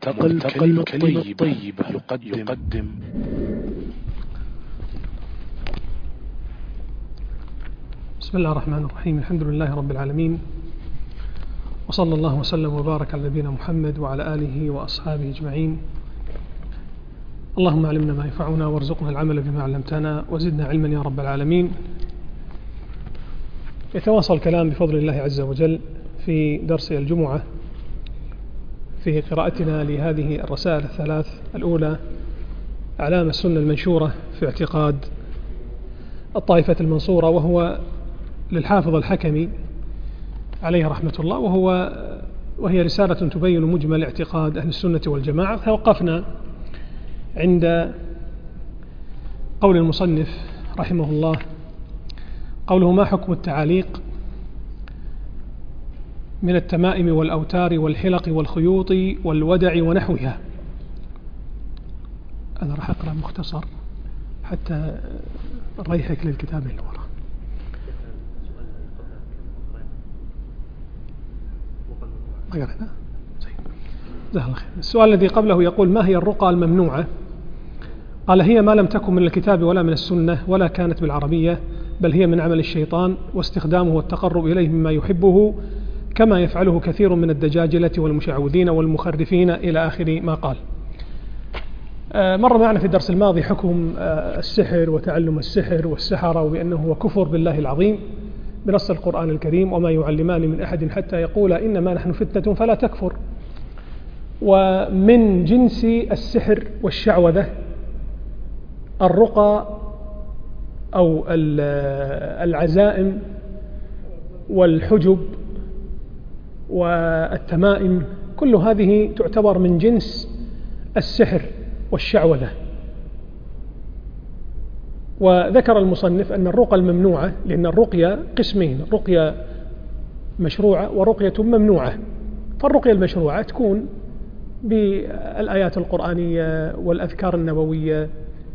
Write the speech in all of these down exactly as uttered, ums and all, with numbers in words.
ملتقى الكلمة الطيبة يقدم, يقدم بسم الله الرحمن الرحيم. الحمد لله رب العالمين، وصلى الله وسلم وبارك على نبينا محمد وعلى آله وأصحابه أجمعين. اللهم علمنا ما ينفعنا وارزقنا العمل بما علمتنا وزدنا علما يا رب العالمين. يتواصل الكلام بفضل الله عز وجل في درس الجمعة في قراءتنا لهذه الرسائل الثلاث. الأولى أعلام السنة المنشورة في اعتقاد الطائفة المنصورة، وهو للحافظ الحكمي عليه رحمة الله، وهو وهي رسالة تبين مجمل اعتقاد أهل السنة والجماعة. توقفنا عند قول المصنف رحمه الله، قوله: ما حكم التعاليق من التمائم والأوتار والحلق والخيوط والودع ونحوها. أنا راح أقرأ مختصر حتى نريحك للكتاب اللي وراء. ما قرأنا؟ زين. السؤال الذي قبله يقول: ما هي الرقى الممنوعة؟ قال: هي ما لم تكن من الكتاب ولا من السنة ولا كانت بالعربية، بل هي من عمل الشيطان واستخدامه والتقرب إليه مما يحبه، كما يفعله كثير من الدجاجلة والمشعوذين والمخرفين إلى آخر ما قال. مر معنا في الدرس الماضي حكم السحر وتعلم السحر والسحرة، وبأنه هو كفر بالله العظيم بنص القرآن الكريم: وما يعلمان من أحد حتى يقولا إنما نحن فتنة فلا تكفر. ومن جنس السحر والشعوذة الرقى أو العزائم والحجب والتمائم، كل هذه تعتبر من جنس السحر والشعوذة. وذكر المصنف أن الرقى الممنوعة، لأن الرقية قسمين: رقية مشروعة ورقية ممنوعة. فالرقية المشروعة تكون بالآيات القرآنية والأذكار النبوية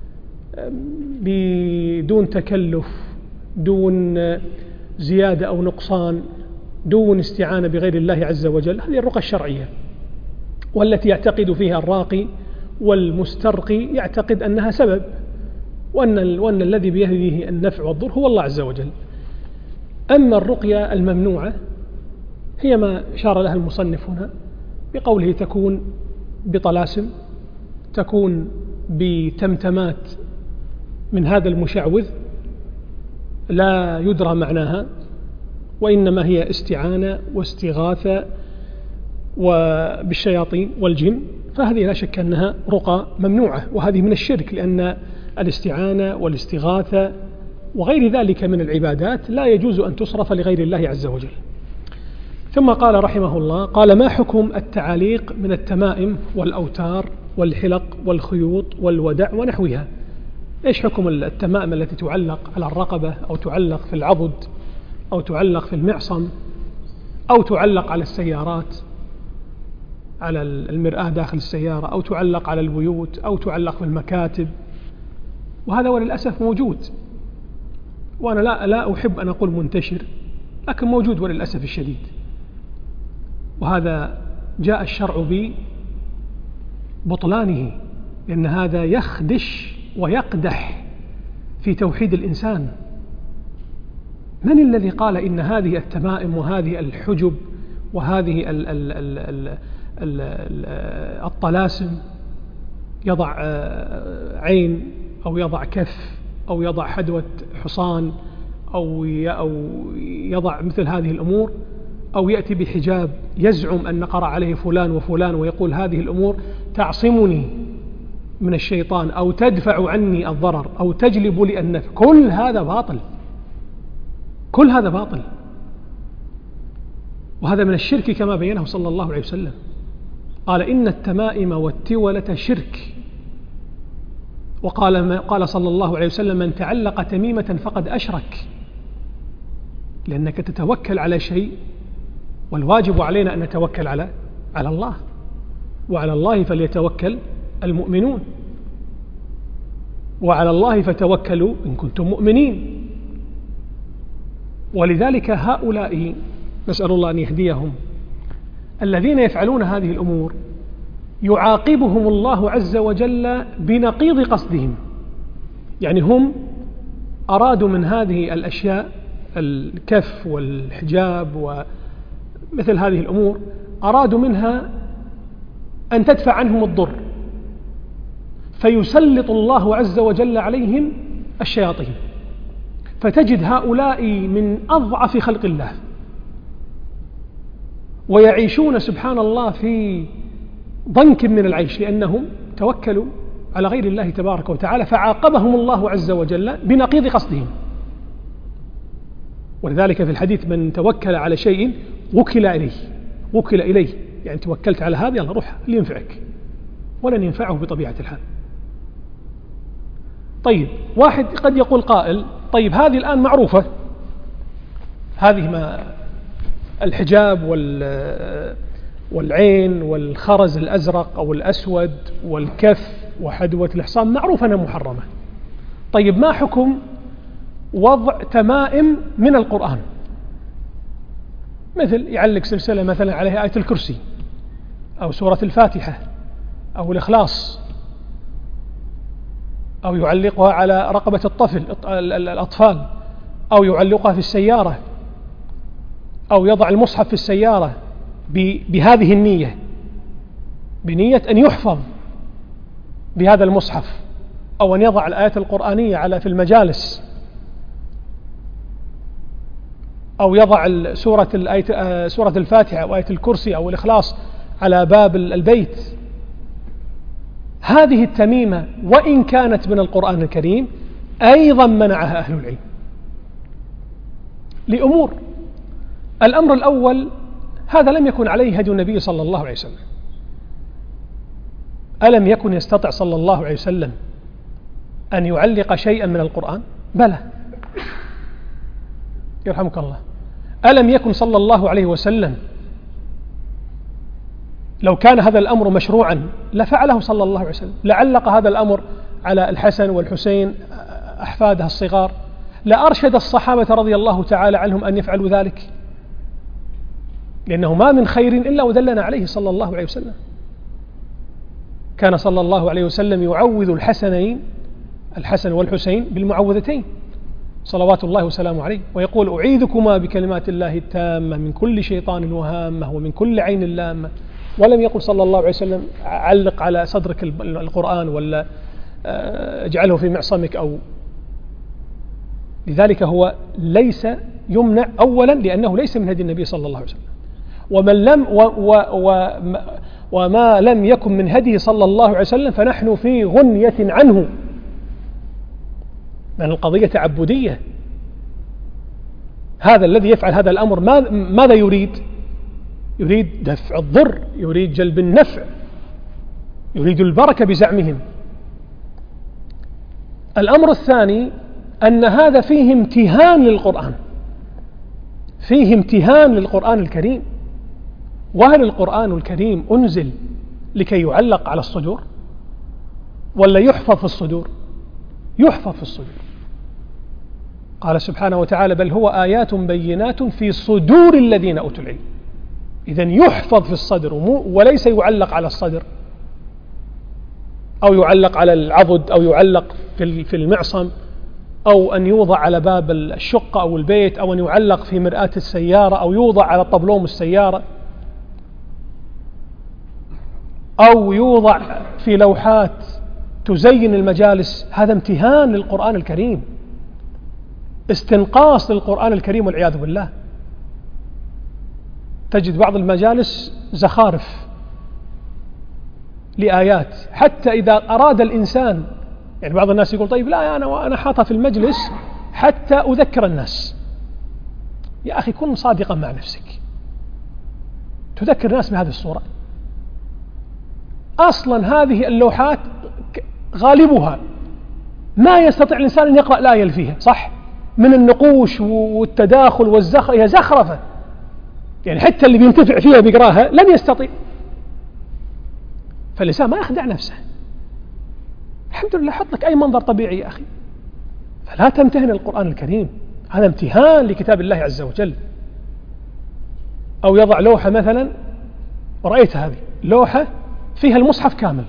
بدون تكلف، دون زيادة أو نقصان، دون استعانة بغير الله عز وجل. هذه الرقى الشرعية، والتي يعتقد فيها الراقي والمسترقي يعتقد أنها سبب، وأن, وأن الذي بيده النفع والضر هو الله عز وجل. أما الرقية الممنوعة هي ما أشار لها المصنف هنا بقوله: تكون بطلاسم، تكون بتمتمات من هذا المشعوذ لا يدرى معناها، وإنما هي استعانة واستغاثة وبالشياطين والجن. فهذه لا شك أنها رقى ممنوعة، وهذه من الشرك، لأن الاستعانة والاستغاثة وغير ذلك من العبادات لا يجوز أن تصرف لغير الله عز وجل. ثم قال رحمه الله: قال: ما حكم التعاليق من التمائم والأوتار والحلق والخيوط والودع ونحوها؟ إيش حكم التمائم التي تعلق على الرقبة أو تعلق في العضد أو تعلق في المعصم أو تعلق على السيارات، على المرآة داخل السيارة، أو تعلق على البيوت، أو تعلق في المكاتب؟ وهذا وللأسف موجود، وأنا لا, لا أحب أن أقول منتشر، لكن موجود وللأسف الشديد. وهذا جاء الشرع ببطلانه، لأن هذا يخدش ويقدح في توحيد الإنسان. من الذي قال إن هذه التمائم وهذه الحجب وهذه ال ال ال ال ال الطلاسم يضع عين أو يضع كف أو يضع حدوة حصان أو يضع مثل هذه الأمور، أو يأتي بحجاب يزعم أن قرأ عليه فلان وفلان ويقول هذه الأمور تعصمني من الشيطان أو تدفع عني الضرر أو تجلب لي النفع؟ كل هذا باطل، كل هذا باطل، وهذا من الشرك كما بينه صلى الله عليه وسلم. قال: إن التمائم والتولة شرك. وقال قال صلى الله عليه وسلم: من تعلق تميمة فقد أشرك. لأنك تتوكل على شيء، والواجب علينا أن نتوكل على على الله، وعلى الله فليتوكل المؤمنون، وعلى الله فتوكلوا إن كنتم مؤمنين. ولذلك هؤلاء نسأل الله أن يهديهم الذين يفعلون هذه الأمور يعاقبهم الله عز وجل بنقيض قصدهم. يعني هم أرادوا من هذه الأشياء الكف والحجاب ومثل هذه الأمور أرادوا منها أن تدفع عنهم الضر، فيسلط الله عز وجل عليهم الشياطين، فتجد هؤلاء من أضعف خلق الله ويعيشون سبحان الله في ضنك من العيش، لأنهم توكلوا على غير الله تبارك وتعالى، فعاقبهم الله عز وجل بنقيض قصدهم. ولذلك في الحديث من توكل على شيء وكل إليه، وكل إليه يعني توكلت على هذا يلا روح لينفعك، ولن ينفعه بطبيعة الحال. طيب واحد قد يقول قائل طيب هذه الآن معروفة، هذه ما الحجاب والعين والخرز الأزرق أو الأسود والكف وحدوة الحصان معروفة أنها محرمة. طيب ما حكم وضع تمائم من القرآن، مثل يعلق سلسلة مثلا عليها آية الكرسي أو سورة الفاتحة أو الإخلاص، أو يعلقها على رقبة الطفل الأطفال، أو يعلقها في السيارة، أو يضع المصحف في السيارة بهذه النية، بنية أن يحفظ بهذا المصحف، أو أن يضع الآيات القرآنية على في المجالس، أو يضع سورة الآية سورة الفاتحة أو آية الكرسي أو الإخلاص على باب البيت. هذه التميمة وإن كانت من القرآن الكريم أيضا منعها أهل العلم لأمور. الأمر الأول، هذا لم يكن عليه هدي النبي صلى الله عليه وسلم. ألم يكن يستطع صلى الله عليه وسلم أن يعلق شيئا من القرآن؟ بلى، يرحمك الله. ألم يكن صلى الله عليه وسلم لو كان هذا الأمر مشروعا لفعله صلى الله عليه وسلم، لعلق هذا الأمر على الحسن والحسين أحفادها الصغار، لأرشد الصحابة رضي الله تعالى عنهم أن يفعلوا ذلك، لأنه ما من خير إلا ودلنا عليه صلى الله عليه وسلم. كان صلى الله عليه وسلم يعوذ الحسنين الحسن والحسين بالمعوذتين صلوات الله وسلامه عليه، ويقول أعيذكما بكلمات الله التامة من كل شيطان وهامة ومن كل عين لامة. ولم يقل صلى الله عليه وسلم علق على صدرك القرآن ولا اجعله في معصمك أو. لذلك هو ليس يمنع أولا لأنه ليس من هدي النبي صلى الله عليه وسلم، ومن لم و و و وما لم يكن من هدي صلى الله عليه وسلم فنحن في غنية عنه، لأن القضية تعبدية. هذا الذي يفعل هذا الأمر ماذا يريد؟ يريد دفع الضر، يريد جلب النفع، يريد البركة بزعمهم. الأمر الثاني أن هذا فيه امتهان للقرآن، فيه امتهان للقرآن الكريم. وهل القرآن الكريم أنزل لكي يعلق على الصدور ولا يحفظ في الصدور؟ يحفظ في الصدور. قال سبحانه وتعالى بل هو آيات بينات في صدور الذين أوتوا العلم. إذن يحفظ في الصدر وليس يعلق على الصدر أو يعلق على العضد أو يعلق في المعصم أو أن يوضع على باب الشقة أو البيت أو أن يعلق في مرآة السيارة أو يوضع على طبلوم السيارة أو يوضع في لوحات تزين المجالس. هذا امتهان للقرآن الكريم، استنقاص للقرآن الكريم والعياذ بالله. تجد بعض المجالس زخارف لآيات، حتى إذا أراد الإنسان، يعني بعض الناس يقول طيب لا أنا أنا حاطها في المجلس حتى أذكر الناس. يا أخي كن صادقا مع نفسك، تذكر الناس بهذه الصورة؟ أصلا هذه اللوحات غالبها ما يستطيع الإنسان أن يقرأ الآية اللي فيها، صح؟ من النقوش والتداخل والزخرفة، هي زخرفة، يعني حتى اللي بينتفع فيها بيقراها لن يستطيع. فالإنسان ما يخدع نفسه، الحمد لله حط لك أي منظر طبيعي يا أخي، فلا تمتهن القرآن الكريم، هذا امتهان لكتاب الله عز وجل. أو يضع لوحة مثلا، ورأيت هذه لوحة فيها المصحف كامل،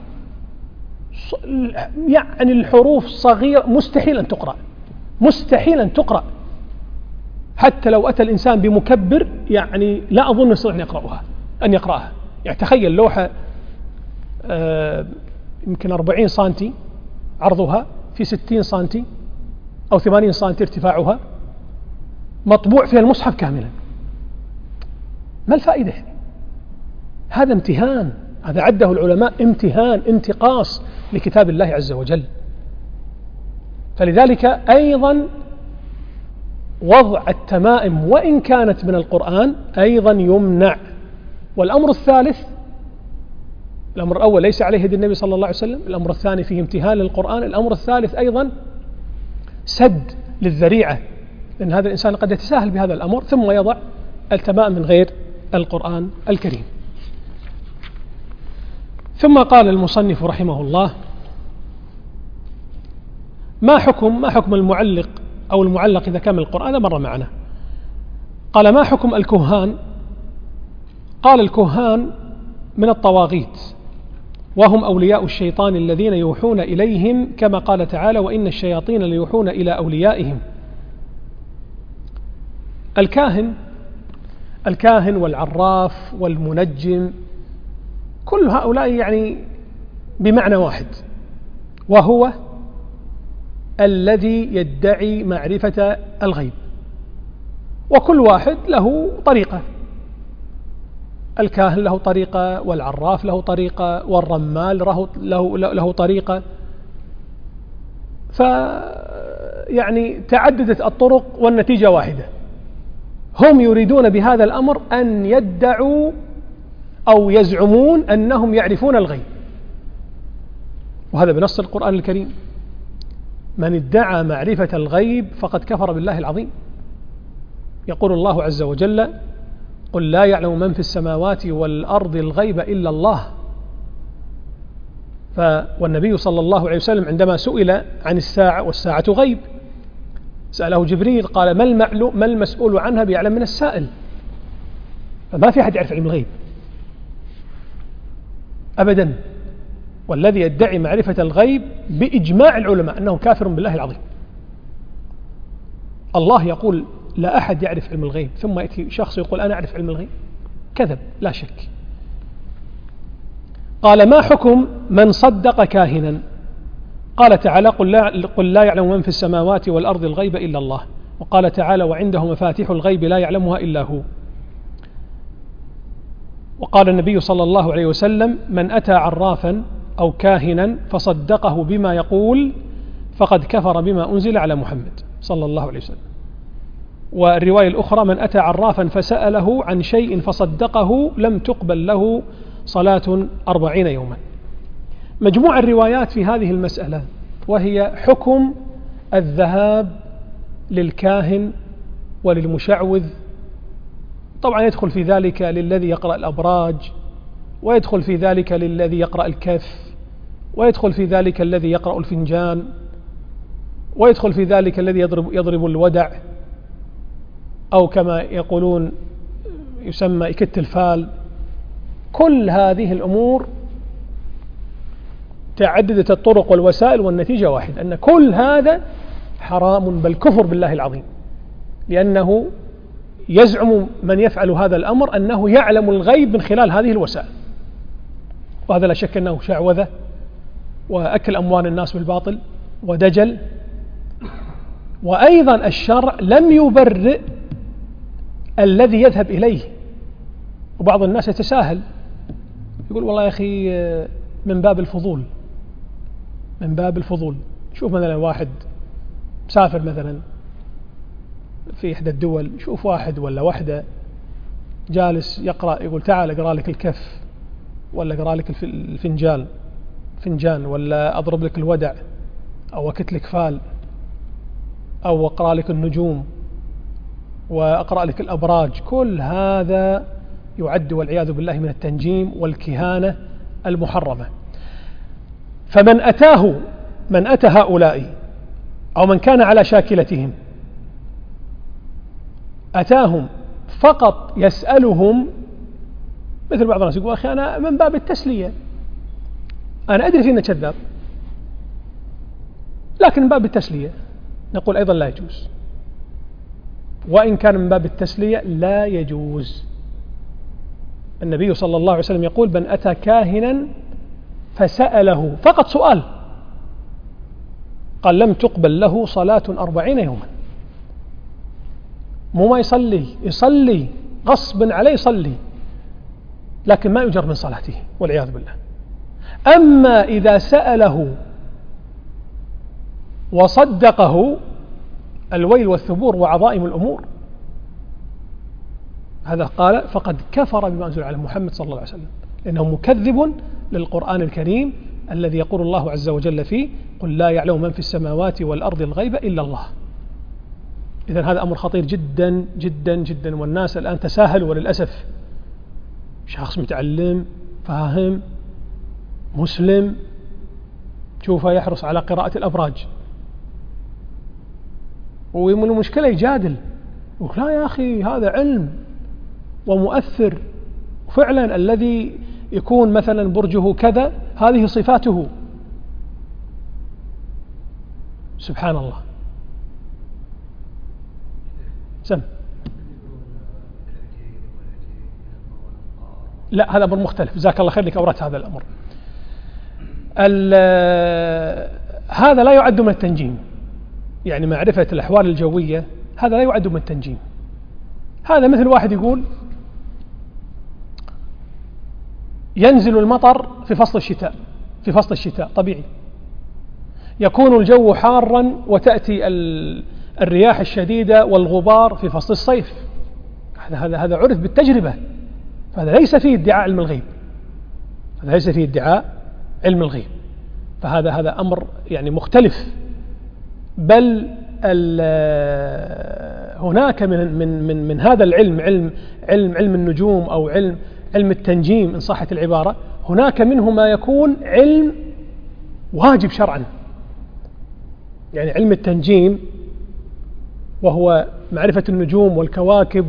يعني الحروف صغيرة مستحيل أن تقرأ، مستحيل أن تقرأ، حتى لو أتى الإنسان بمكبر يعني لا أظن يستطيع أن يقرأها أن يقرأها. يعني تخيل لوحة آه يمكن أربعين سنتي عرضها في ستين سنتي أو ثمانين سنتي ارتفاعها، مطبوع فيها المصحف كاملا، ما الفائدة؟ هذا امتهان، هذا عده العلماء امتهان، انتقاص لكتاب الله عز وجل. فلذلك أيضا وضع التمائم وإن كانت من القرآن أيضا يمنع. والأمر الثالث، الأمر الأول ليس عليه هدي النبي صلى الله عليه وسلم، الأمر الثاني فيه امتهان للقرآن، الأمر الثالث أيضا سد للذريعة، لأن هذا الإنسان قد يتساهل بهذا الأمر ثم يضع التمائم من غير القرآن الكريم. ثم قال المصنف رحمه الله: ما حكم ما حكم المعلق أو المعلق إذا كان من القرآن؟ هذا مر معنا. قال: ما حكم الكهان؟ قال: الكهان من الطواغيت، وهم أولياء الشيطان الذين يوحون إليهم، كما قال تعالى: وإن الشياطين ليوحون إلى أوليائهم. الكاهن الكاهن والعراف والمنجم كل هؤلاء يعني بمعنى واحد، وهو الذي يدعي معرفة الغيب، وكل واحد له طريقة. الكاهن له طريقة، والعراف له طريقة، والرمال له, له, له طريقة، ف يعني تعددت الطرق والنتيجة واحدة. هم يريدون بهذا الأمر أن يدعوا أو يزعمون أنهم يعرفون الغيب، وهذا بنص القرآن الكريم: من ادعى معرفة الغيب فقد كفر بالله العظيم. يقول الله عز وجل: قل لا يعلم من في السماوات والأرض الغيب إلا الله. ف والنبي صلى الله عليه وسلم عندما سئل عن الساعة، والساعة غيب، سأله جبريل قال: ما المعلوم ما المسؤول عنها بيعلم من السائل. فما في أحد يعرف علم الغيب أبدا. والذي يدعي معرفة الغيب بإجماع العلماء أنه كافر بالله العظيم. الله يقول: لا أحد يعرف علم الغيب، ثم يأتي شخص يقول: أنا أعرف علم الغيب. كذب لا شك. قال: ما حكم من صدق كاهنا؟ قال تعالى: قل لا, قل لا يعلم من في السماوات والأرض الغيب إلا الله. وقال تعالى: وعنده مفاتيح الغيب لا يعلمها إلا هو. وقال النبي صلى الله عليه وسلم: من أتى عرافا أو كاهنا فصدقه بما يقول فقد كفر بما أنزل على محمد صلى الله عليه وسلم. والرواية الأخرى: من أتى عرافا فسأله عن شيء فصدقه لم تقبل له صلاة أربعين يوما. مجموع الروايات في هذه المسألة، وهي حكم الذهاب للكاهن وللمشعوذ. طبعا يدخل في ذلك للذي يقرأ الأبراج، ويدخل في ذلك للذي يقرأ الكف، ويدخل في ذلك الذي يقرأ الفنجان، ويدخل في ذلك الذي يضرب, يضرب الودع، أو كما يقولون يسمى إكت الفال. كل هذه الأمور تعددت الطرق والوسائل والنتيجة واحد، أن كل هذا حرام بل كفر بالله العظيم، لأنه يزعم من يفعل هذا الأمر أنه يعلم الغيب من خلال هذه الوسائل، وهذا لا شك أنه شعوذة وأكل أموال الناس بالباطل ودجل. وأيضا الشرع لم يبرئ الذي يذهب إليه، وبعض الناس يتساهل يقول: والله يا أخي من باب الفضول، من باب الفضول. شوف مثلا واحد مسافر مثلا في إحدى الدول، شوف واحد ولا واحدة جالس يقرأ، يقول: تعال أقرأ لك الكف، ولا أقرأ لك الفنجان فنجان، ولا أضرب لك الودع، أو أكت لك فال، أو أقرأ لك النجوم، وأقرأ لك الأبراج. كل هذا يعد والعياذ بالله من التنجيم والكهانة المحرمة. فمن أتاه من أتى هؤلاء أو من كان على شاكلتهم أتاهم فقط يسألهم، مثل بعض الناس يقول: أخي أنا من باب التسلية، أنا أدري أنه كذاب، لكن من باب التسلية نقول أيضا لا يجوز، وإن كان من باب التسلية لا يجوز. النبي صلى الله عليه وسلم يقول: من أتى كاهنا فسأله فقط سؤال، قال: لم تقبل له صلاة أربعين يوما. مو ما يصلي، يصلي غصبا عليه يصلي، لكن ما يجر من صلاته والعياذ بالله. أما إذا سأله وصدقه الويل والثبور وعظائم الأمور، هذا قال فقد كفر بما أنزل على محمد صلى الله عليه وسلم، لأنه مكذب للقرآن الكريم الذي يقول الله عز وجل فيه: قل لا يعلم من في السماوات والأرض الغيب إلا الله. إذن هذا أمر خطير جدا جدا جدا، والناس الآن تساهلوا وللأسف. شخص متعلم فاهم مسلم تشوفه يحرص على قراءة الأبراج، ومن المشكلة يجادل يقول: لا يا أخي هذا علم ومؤثر، وفعلا الذي يكون مثلا برجه كذا هذه صفاته. سبحان الله. سم لا، هذا أمر مختلف. جزاك الله خير لك أوردت هذا الأمر. هذا لا يعد من التنجيم، يعني معرفة الأحوال الجوية هذا لا يعد من التنجيم. هذا مثل واحد يقول ينزل المطر في فصل الشتاء، في فصل الشتاء طبيعي يكون الجو حارا وتأتي الرياح الشديدة والغبار في فصل الصيف. هذا هذا هذا عرف بالتجربة، فهذا ليس فيه ادعاء علم الغيب، هذا ليس فيه ادعاء علم الغيب، فهذا هذا أمر يعني مختلف. بل هناك من من من من هذا العلم، علم علم علم النجوم أو علم علم التنجيم إن صحت العبارة، هناك منه ما يكون علم واجب شرعا. يعني علم التنجيم وهو معرفة النجوم والكواكب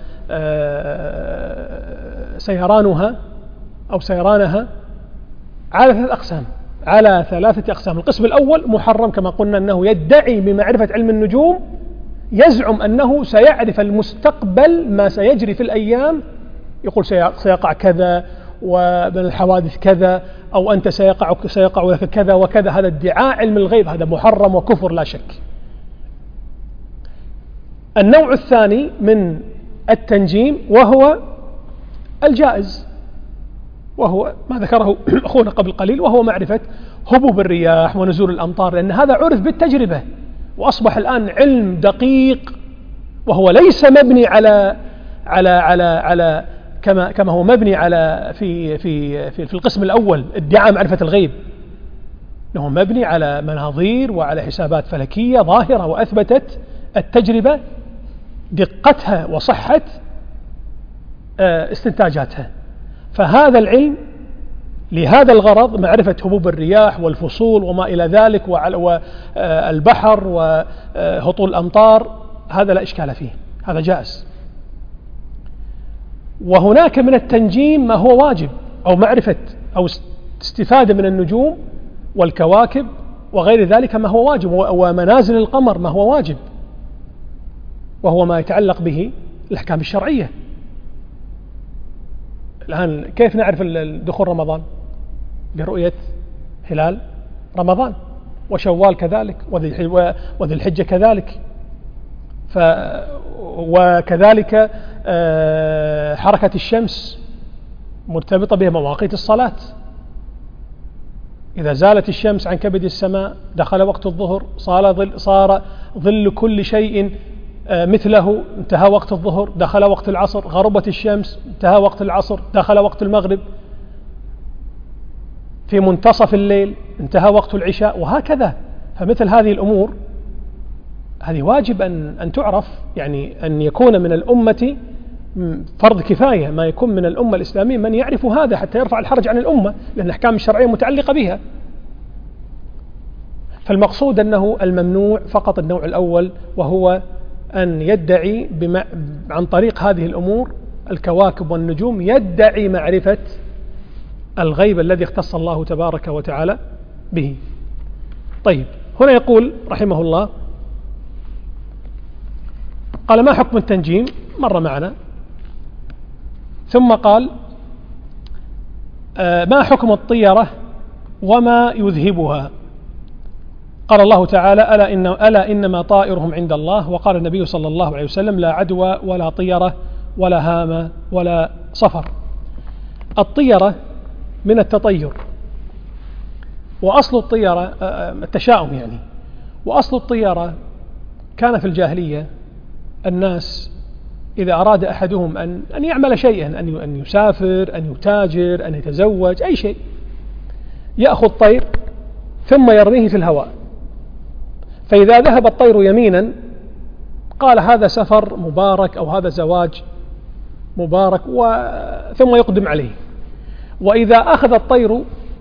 وسيرانها أو سيرانها على ثلاث أقسام، على ثلاثة أقسام. القسم الأول محرم كما قلنا، أنه يدعي بمعرفة علم النجوم، يزعم أنه سيعرف المستقبل ما سيجري في الأيام، يقول سيقع كذا ومن الحوادث كذا، أو أنت سيقع سيقع لك كذا وكذا. هذا ادعاء علم الغيب، هذا محرم وكفر لا شك. النوع الثاني من التنجيم وهو الجائز، وهو ما ذكره أخونا قبل قليل، وهو معرفة هبوب الرياح ونزول الأمطار، لأن هذا عرف بالتجربة وأصبح الآن علم دقيق، وهو ليس مبني على على على على كما كما هو مبني على في في في, في القسم الأول ادعاء معرفة الغيب، انه مبني على مناظير وعلى حسابات فلكية ظاهرة، وأثبتت التجربة دقتها وصحة استنتاجاتها. فهذا العلم لهذا الغرض، معرفة هبوب الرياح والفصول وما إلى ذلك والبحر وهطول الأمطار، هذا لا إشكال فيه، هذا جائز. وهناك من التنجيم ما هو واجب، أو معرفة أو استفادة من النجوم والكواكب وغير ذلك ما هو واجب، ومنازل القمر ما هو واجب، وهو ما يتعلق به الأحكام الشرعية. الآن كيف نعرف دخول رمضان؟ برؤية هلال رمضان، وشوال كذلك، وذي الحجة كذلك، ف وكذلك حركة الشمس مرتبطة بها مواقيت الصلاة. إذا زالت الشمس عن كبد السماء دخل وقت الظهر، صار ظل, صار ظل كل شيء مثله، انتهى وقت الظهر، دخل وقت العصر. غربت الشمس، انتهى وقت العصر، دخل وقت المغرب. في منتصف الليل انتهى وقت العشاء، وهكذا. فمثل هذه الأمور هذه واجب أن أن تعرف، يعني أن يكون من الأمة فرض كفاية، ما يكون من الأمة الإسلامية من يعرف هذا حتى يرفع الحرج عن الأمة، لأن الأحكام الشرعية متعلقة بها. فالمقصود أنه الممنوع فقط النوع الأول، وهو أن يدعي بما عن طريق هذه الأمور الكواكب والنجوم، يدعي معرفة الغيب الذي اختص الله تبارك وتعالى به. طيب، هنا يقول رحمه الله قال ما حكم التنجيم؟ مر معنا. ثم قال آه ما حكم الطيرة وما يذهبها؟ قال الله تعالى ألا, إن ألا إنما طائرهم عند الله. وقال النبي صلى الله عليه وسلم لا عدوى ولا طيرة ولا هامة ولا صفر. الطيرة من التطير، وأصل الطيرة التشاؤم يعني، وأصل الطيرة كان في الجاهلية الناس إذا أراد أحدهم أن أن يعمل شيئا، أن يسافر، أن يتاجر، أن يتزوج، أي شيء، يأخذ طير ثم يرميه في الهواء، فإذا ذهب الطير يمينا قال هذا سفر مبارك أو هذا زواج مبارك، ثم يقدم عليه. وإذا أخذ الطير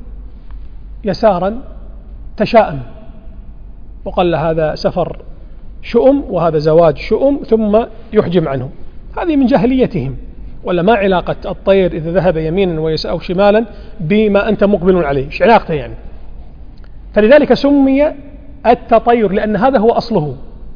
يسارا تشاءم وقال هذا سفر شؤم وهذا زواج شؤم، ثم يحجم عنه. هذه من جاهليتهم. ولا ما علاقة الطير إذا ذهب يمينا أو شمالا بما أنت مقبل عليه؟ إيش علاقته يعني؟ فلذلك سمي التطير لأن هذا هو أصله،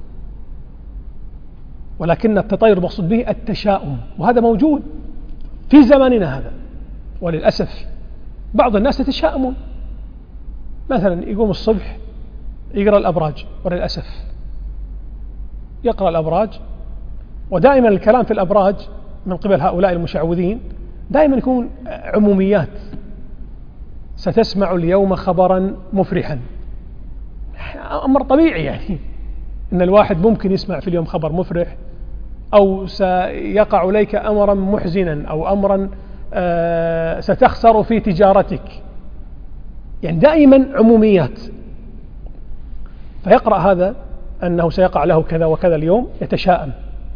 ولكن التطير مقصود به التشاؤم، وهذا موجود في زماننا هذا. وللأسف بعض الناس يتشاءمون، مثلا يقوم الصبح يقرأ الأبراج، وللأسف يقرأ الأبراج، ودائما الكلام في الأبراج من قبل هؤلاء المشعوذين دائما يكون عموميات. ستسمع اليوم خبرا مفرحا، أمر طبيعي يعني إن الواحد ممكن يسمع في اليوم خبر مفرح، أو سيقع عليك أمرا محزنا، أو أمرا آه ستخسر في تجارتك، يعني دائما عموميات. فيقرأ هذا أنه سيقع له كذا وكذا اليوم، يتشاءم،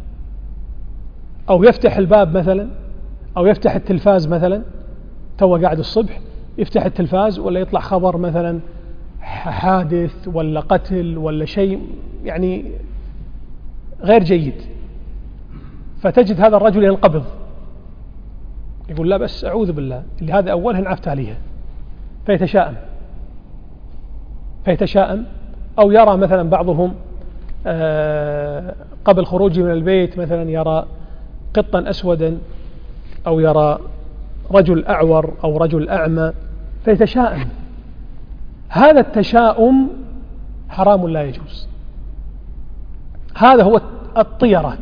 أو يفتح الباب مثلا، أو يفتح التلفاز مثلا، تو قاعد الصبح يفتح التلفاز ولا يطلع خبر مثلا حادث ولا قتل ولا شيء يعني غير جيد، فتجد هذا الرجل ينقبض يقول لا بس أعوذ بالله اللي هذا أولها نعف تاليها، فيتشاءم فيتشاءم أو يرى مثلا بعضهم قبل خروجه من البيت مثلا يرى قطا أسودا، أو يرى رجل أعور أو رجل أعمى فيتشاءم. هذا التشاؤم حرام لا يجوز، هذا هو الطيرة.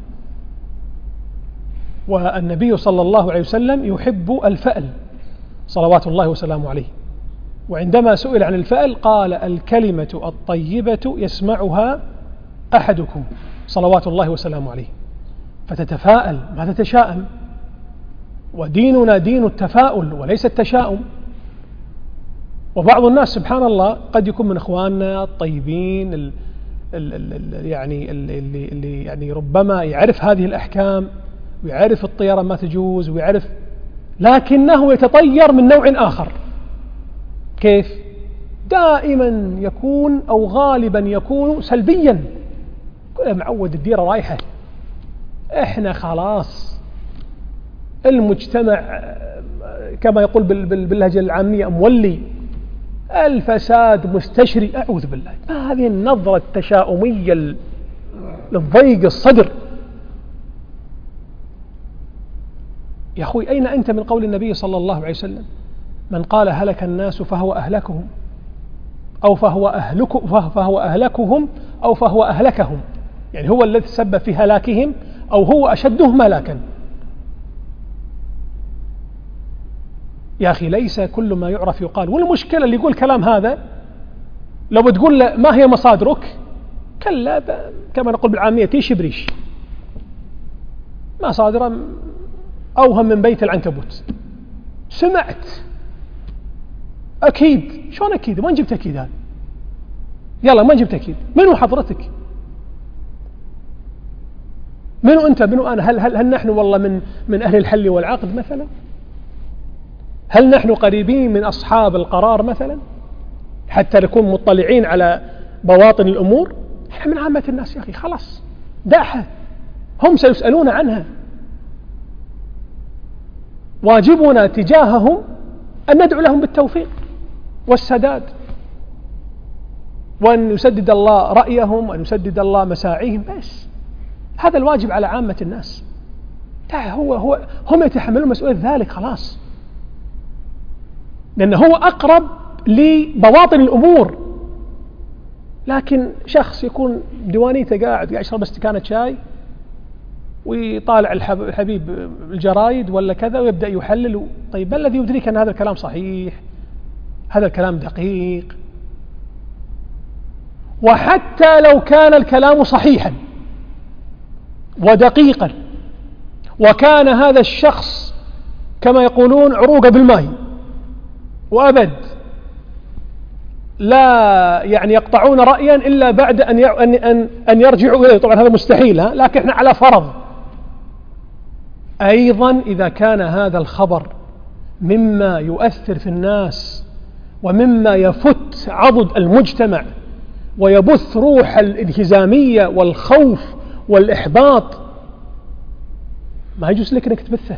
والنبي صلى الله عليه وسلم يحب الفأل صلوات الله وسلامه عليه، وعندما سئل عن الفأل قال الكلمة الطيبة يسمعها أحدكم صلوات الله وسلامه عليه. فتتفاءل ما تتشاءم، وديننا دين التفاؤل وليس التشاؤم. وبعض الناس سبحان الله قد يكون من إخواننا الطيبين ال ال ال يعني اللي, اللي يعني ربما يعرف هذه الأحكام ويعرف الطيرة ما تجوز ويعرف، لكنه يتطير من نوع آخر. كيف؟ دائما يكون أو غالبا يكون سلبيا، كل معود الديرة رايحة، إحنا خلاص المجتمع كما يقول باللهجة العامية مولي، الفساد مستشري. أعوذ بالله، ما هذه النظرة التشاؤمية للضيق الصدر؟ يا أخوي أين أنت من قول النبي صلى الله عليه وسلم من قال هلك الناس فهو أهلكهم، أو فهو, أهلك فهو أهلكهم أو فهو أهلكهم، يعني هو الذي سبب في هلاكهم أو هو أشدهم هلاكا. يا أخي ليس كل ما يعرف يقال. والمشكلة اللي يقول كلام هذا لو بتقول له ما هي مصادرك، كلا كما نقول بالعامية تيش بريش، مصادر أوهم من بيت العنكبوت. سمعت أكيد، شلون أكيد؟ ما جبت أكيد هذا؟ يلا ما جبت أكيد. منو حضرتك؟ منو أنت؟ منو أنا؟ هل, هل, هل نحن والله من, من أهل الحل والعقد مثلا؟ هل نحن قريبين من أصحاب القرار مثلا حتى نكون مطلعين على بواطن الأمور؟ احنا من عامة الناس يا أخي، خلاص دعها، هم سيسألون عنها. واجبنا تجاههم أن ندعو لهم بالتوفيق والسداد، وأن يسدد الله رأيهم وأن يسدد الله مساعيهم، بس هذا الواجب على عامة الناس. هو هو هم يتحملون مسؤولية ذلك خلاص، لأنه هو أقرب لبواطن الأمور. لكن شخص يكون ديوانيته قاعد يشرب استكانة شاي ويطالع الحبيب الجرايد ولا كذا ويبدأ يحلل، طيب ما الذي يدريك أن هذا الكلام صحيح، هذا الكلام دقيق؟ وحتى لو كان الكلام صحيحا ودقيقا وكان هذا الشخص كما يقولون عروقه بالماء وأبد لا يعني يقطعون رأيا إلا بعد أن أن أن يرجعوا إليه، طبعا هذا مستحيل، ها؟ لكن احنا على فرض. أيضا إذا كان هذا الخبر مما يؤثر في الناس ومما يفت عضد المجتمع ويبث روح الانهزامية والخوف والإحباط، ما يجوز لك أنك تبثه.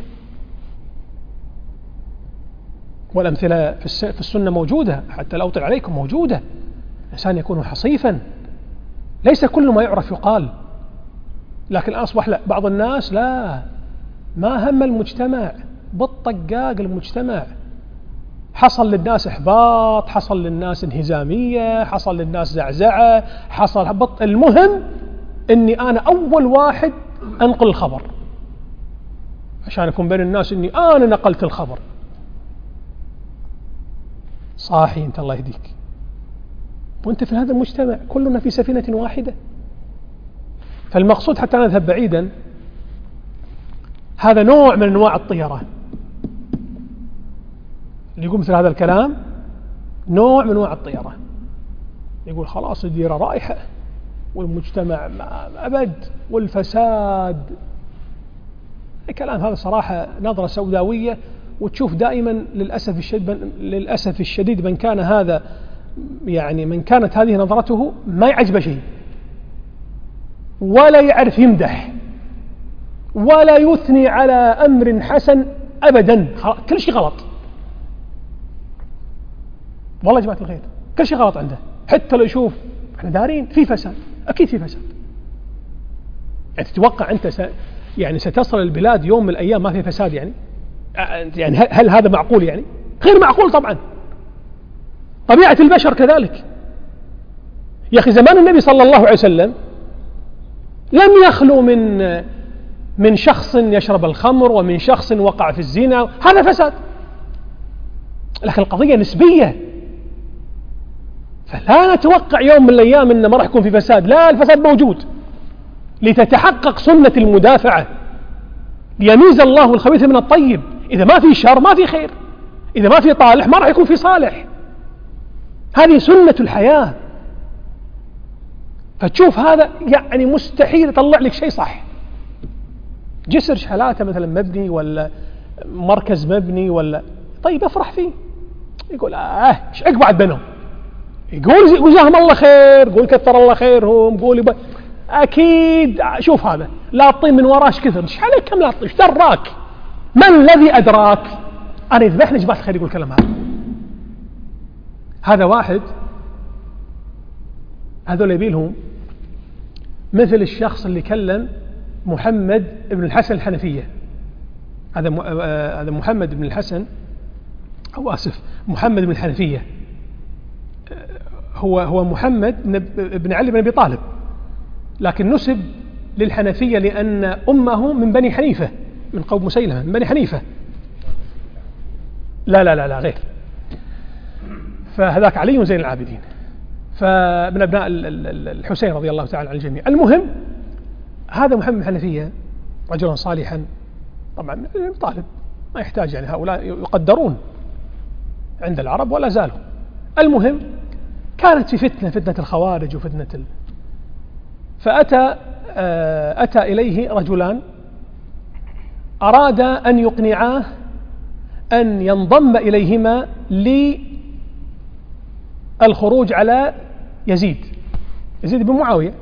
والأمثلة في السنة موجودة، حتى لا أطل عليكم موجودة. الإنسان يكون حصيفا، ليس كل ما يعرف يقال، لكن أصبح لا، بعض الناس لا، ما هم المجتمع بالطقاق المجتمع، حصل للناس إحباط، حصل للناس انهزامية، حصل للناس زعزعة، حصل هبط. المهم أني أنا أول واحد أنقل الخبر عشان أكون بين الناس أني أنا نقلت الخبر. صاحي أنت الله يهديك، وأنت في هذا المجتمع كلنا في سفينة واحدة. فالمقصود حتى نذهب بعيدا، هذا نوع من أنواع الطيران اللي يقول مثل هذا الكلام، نوع من أنواع الطيران. يقول خلاص الديرة رائحة والمجتمع أبد والفساد. الكلام هذا صراحة نظرة سوداوية، وتشوف دائما للأسف الشديد للأسف الشديد من كان هذا يعني من كانت هذه نظرته ما يعجبه شيء، ولا يعرف يمدح ولا يثني على أمر حسن أبدا، كل شيء غلط. والله يا جماعة الخير كل شيء غلط عنده، حتى لو يشوف احنا دارين في فساد، أكيد في فساد. يعني تتوقع أنت س... يعني ستصل البلاد يوم من الأيام ما في فساد؟ يعني يعني هل هذا معقول؟ يعني غير معقول طبعا. طبيعة البشر كذلك. يا أخي زمان النبي صلى الله عليه وسلم لم يخلو من من شخص يشرب الخمر ومن شخص وقع في الزنا، هذا فساد، لكن القضية نسبية. فلا نتوقع يوم من الأيام إن ما راح يكون في فساد، لا، الفساد موجود لتتحقق سنة المدافعة، ليميز الله الخبيث من الطيب. إذا ما في شر ما في خير، إذا ما في طالح ما راح يكون في صالح، هذه سنة الحياة. فتشوف هذا يعني مستحيل يطلع لك شيء صح. جسر شحلاته مثلا مبني ولا مركز مبني ولا، طيب افرح فيه، يقول اه ايش عقب بعد بينهم، يقول جزاهم الله خير، يقول كثر الله خيرهم، يقول يبقى. اكيد شوف هذا لا تطين من وراش كثر، ايش عليك كم لا تطين، ايش دراك؟ من الذي ادراك؟ انا يذبحني جماعة الخير يقول كلام هذا. هذا واحد، هذول يبيلهم مثل الشخص اللي كلم محمد بن الحسن الحنفية. هذا هذا محمد بن الحسن أو آسف محمد بن الحنفية، هو هو محمد بن علي بن أبي طالب، لكن نسب للحنفية لأن أمه من بني حنيفة، من قوم مسيلمة، من بني حنيفة. لا لا لا لا غير، فهذاك علي زين العابدين، فمن أبناء الحسين رضي الله تعالى عن الجميع. المهم هذا محمد بن الحنفية رجلا صالحا طبعا من أبي طالب، ما يحتاج، يعني هؤلاء يقدرون عند العرب ولا زالوا. المهم كانت في فتنة فتنة الخوارج وفتنة ال... فأتى أتى إليه رجلان أراد أن يقنعاه أن ينضم إليهما للخروج على يزيد يزيد بن معاوية.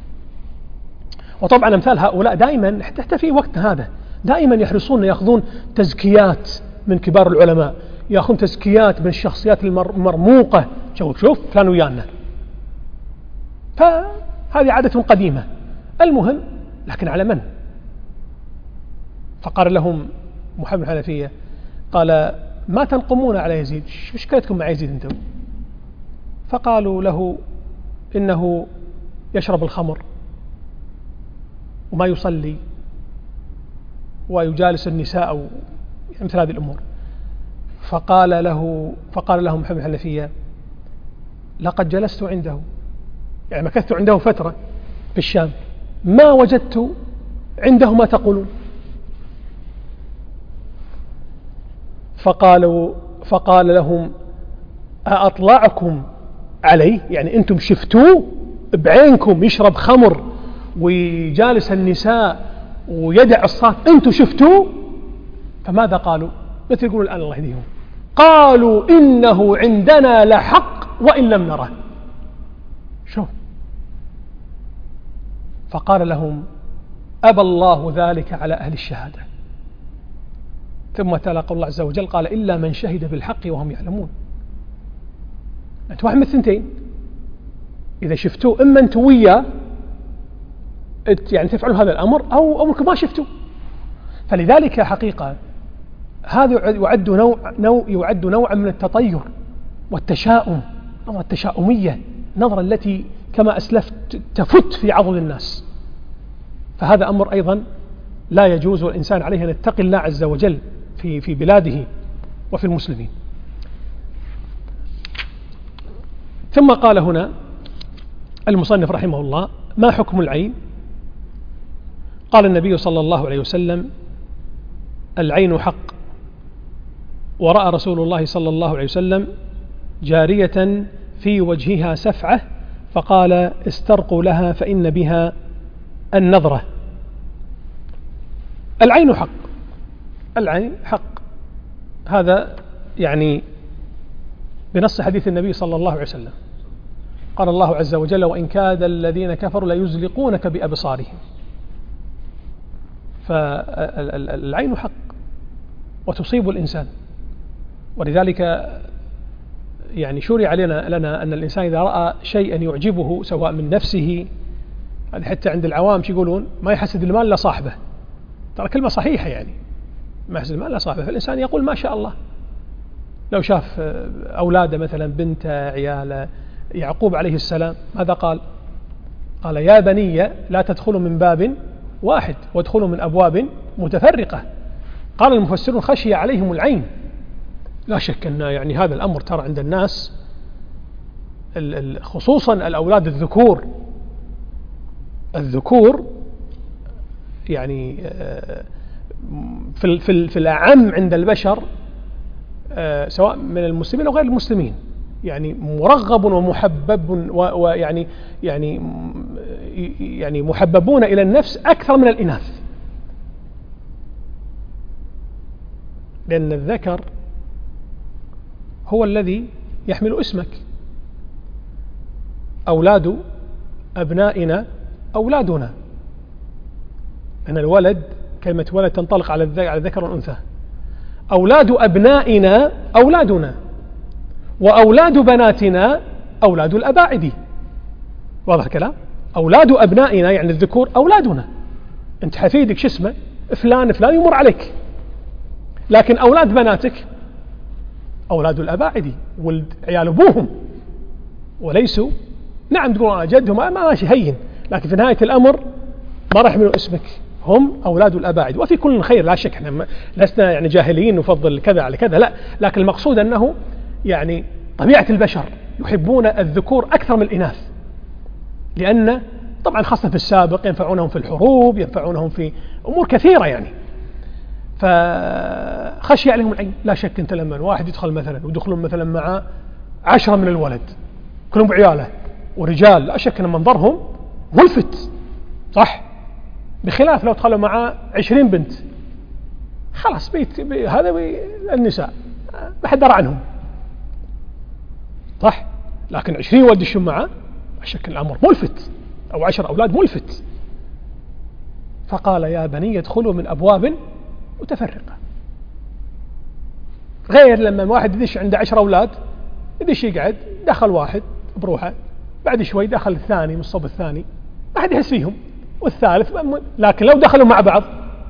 وطبعا أمثال هؤلاء دائما حتى في وقتنا هذا دائما يحرصون يأخذون تزكيات من كبار العلماء، يأخذون تزكيات من الشخصيات المرموقة، شوف شوف فلان ويانا. فهذه عادة قديمة. المهم لكن على من؟ فقال لهم محمد بن الحنفية قال ما تنقمون على يزيد؟ شو مشكلتكم مع يزيد أنتم؟ فقالوا له إنه يشرب الخمر وما يصلي ويجالس النساء أو مثل هذه الأمور. فقال له فقال لهم محمد بن الحنفية لقد جلست عنده، يعني مكثت عنده فترة في الشام، ما وجدت عنده ما تقولون. فقالوا فقال لهم أطلعكم عليه؟ يعني أنتم شفتوه بعينكم يشرب خمر ويجالس النساء ويدع الصلاة، أنتم شفتوه؟ فماذا قالوا؟ مثل يقولون الآن الله يهديهم، قالوا إنه عندنا لحق وإن لم نره. شو؟ فقال لهم أبى الله ذلك على أهل الشهادة. ثم تلا قول الله عز وجل قال إلا من شهد بالحق وهم يعلمون. أنت واحد من الثنتين، إذا شفتوه إما أنتوا وياه يعني تفعلوا هذا الأمر أو أمركم ما شفتوه. فلذلك حقيقة هذا يعد نوع, نوع يعد نوعا من التطير والتشاؤم، نظرة التشاؤمية، نظرة التي كما أسلفت تفت في عضد الناس. فهذا أمر أيضا لا يجوز، والإنسان عليه أن يتقي الله عز وجل في في بلاده وفي المسلمين. ثم قال هنا المصنف رحمه الله ما حكم العين؟ قال النبي صلى الله عليه وسلم العين حق. ورأى رسول الله صلى الله عليه وسلم جارية في وجهها سفعة فقال استرقوا لها فإن بها النظرة. العين حق، العين حق، هذا يعني بنص حديث النبي صلى الله عليه وسلم. قال الله عز وجل وإن كاد الذين كفروا ليزلقونك بأبصارهم. فالعين حق وتصيب الإنسان، ولذلك يعني شرع علينا لنا أن الإنسان إذا رأى شيئا يعجبه سواء من نفسه، هذه حتى عند العوام يقولون ما يحسد المال لا صاحبه، ترى كلمة صحيحة، يعني ما يحسد المال لا صاحبه. فالإنسان يقول ما شاء الله. لو شاف أولاده مثلا بنته عياله، يعقوب عليه السلام ماذا قال؟ قال يا بني لا تدخلوا من باب واحد وادخلوا من أبواب متفرقة. قال المفسرون خشي عليهم العين. لا شك أن يعني هذا الأمر ترى عند الناس خصوصا الأولاد الذكور الذكور يعني في في في الأعم عند البشر سواء من المسلمين أو غير المسلمين، يعني مرغب ومحبب ويعني يعني يعني محببون إلى النفس أكثر من الإناث، لأن الذكر هو الذي يحمل اسمك. أولاد أبنائنا أولادنا، أن الولد كلمة ولد تنطلق على الذكر والأنثى. أولاد أبنائنا أولادنا، وأولاد بناتنا أولاد الأباعد. واضح الكلام؟ أولاد أبنائنا يعني الذكور أولادنا. أنت حفيدك شو اسمه؟ فلان فلان يمر عليك، لكن أولاد بناتك أولاد الأباعد، ولد عيال أبوهم وليسوا، نعم تقول أنا جدهم ما ماشي هين، لكن في نهاية الأمر ما راح يحملوا اسمك، هم أولاد الأباعد. وفي كل خير لا شك، احنا لسنا يعني جاهلين نفضل كذا على كذا، لا، لكن المقصود أنه يعني طبيعة البشر يحبون الذكور أكثر من الإناث، لأن طبعا خاصة في السابق ينفعونهم في الحروب، ينفعونهم في أمور كثيرة يعني. فخشي عليهم العين. لا شك أنت لما واحد يدخل مثلا ويدخلون مثلا مع عشرة من الولد كلهم بعياله ورجال، لا شك أن منظرهم ملفت، صح؟ بخلاف لو دخلوا مع عشرين بنت خلاص بيت بي هذا بي النساء ما حد درى عنهم، صح؟ لكن عشرين ولد يشم معه لا شك الأمر ملفت، أو عشر أولاد ملفت. فقال يا بني ادخلوا من أبواب متفرقة. غير لما واحد يدش عنده عشر أولاد يدش يقعد، دخل واحد بروحه، بعد شوي دخل الثاني من الصوب الثاني، ما حد يحس فيهم، والثالث. لكن لو دخلوا مع بعض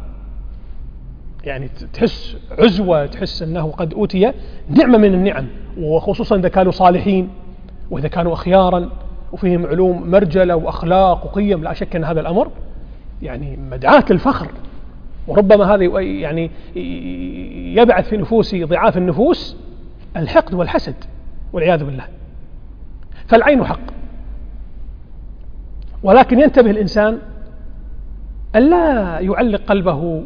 يعني تحس عزوة، تحس أنه قد أوتي نعمة من النعم، وخصوصا إذا كانوا صالحين وإذا كانوا أخيارا وفيهم علوم مرجلة وأخلاق وقيم. لا شك أن هذا الأمر يعني مدعاة للفخر، وربما هذا يعني يبعث في نفوس ضعاف النفوس الحقد والحسد والعياذ بالله. فالعين حق، ولكن ينتبه الإنسان أن لا يعلق قلبه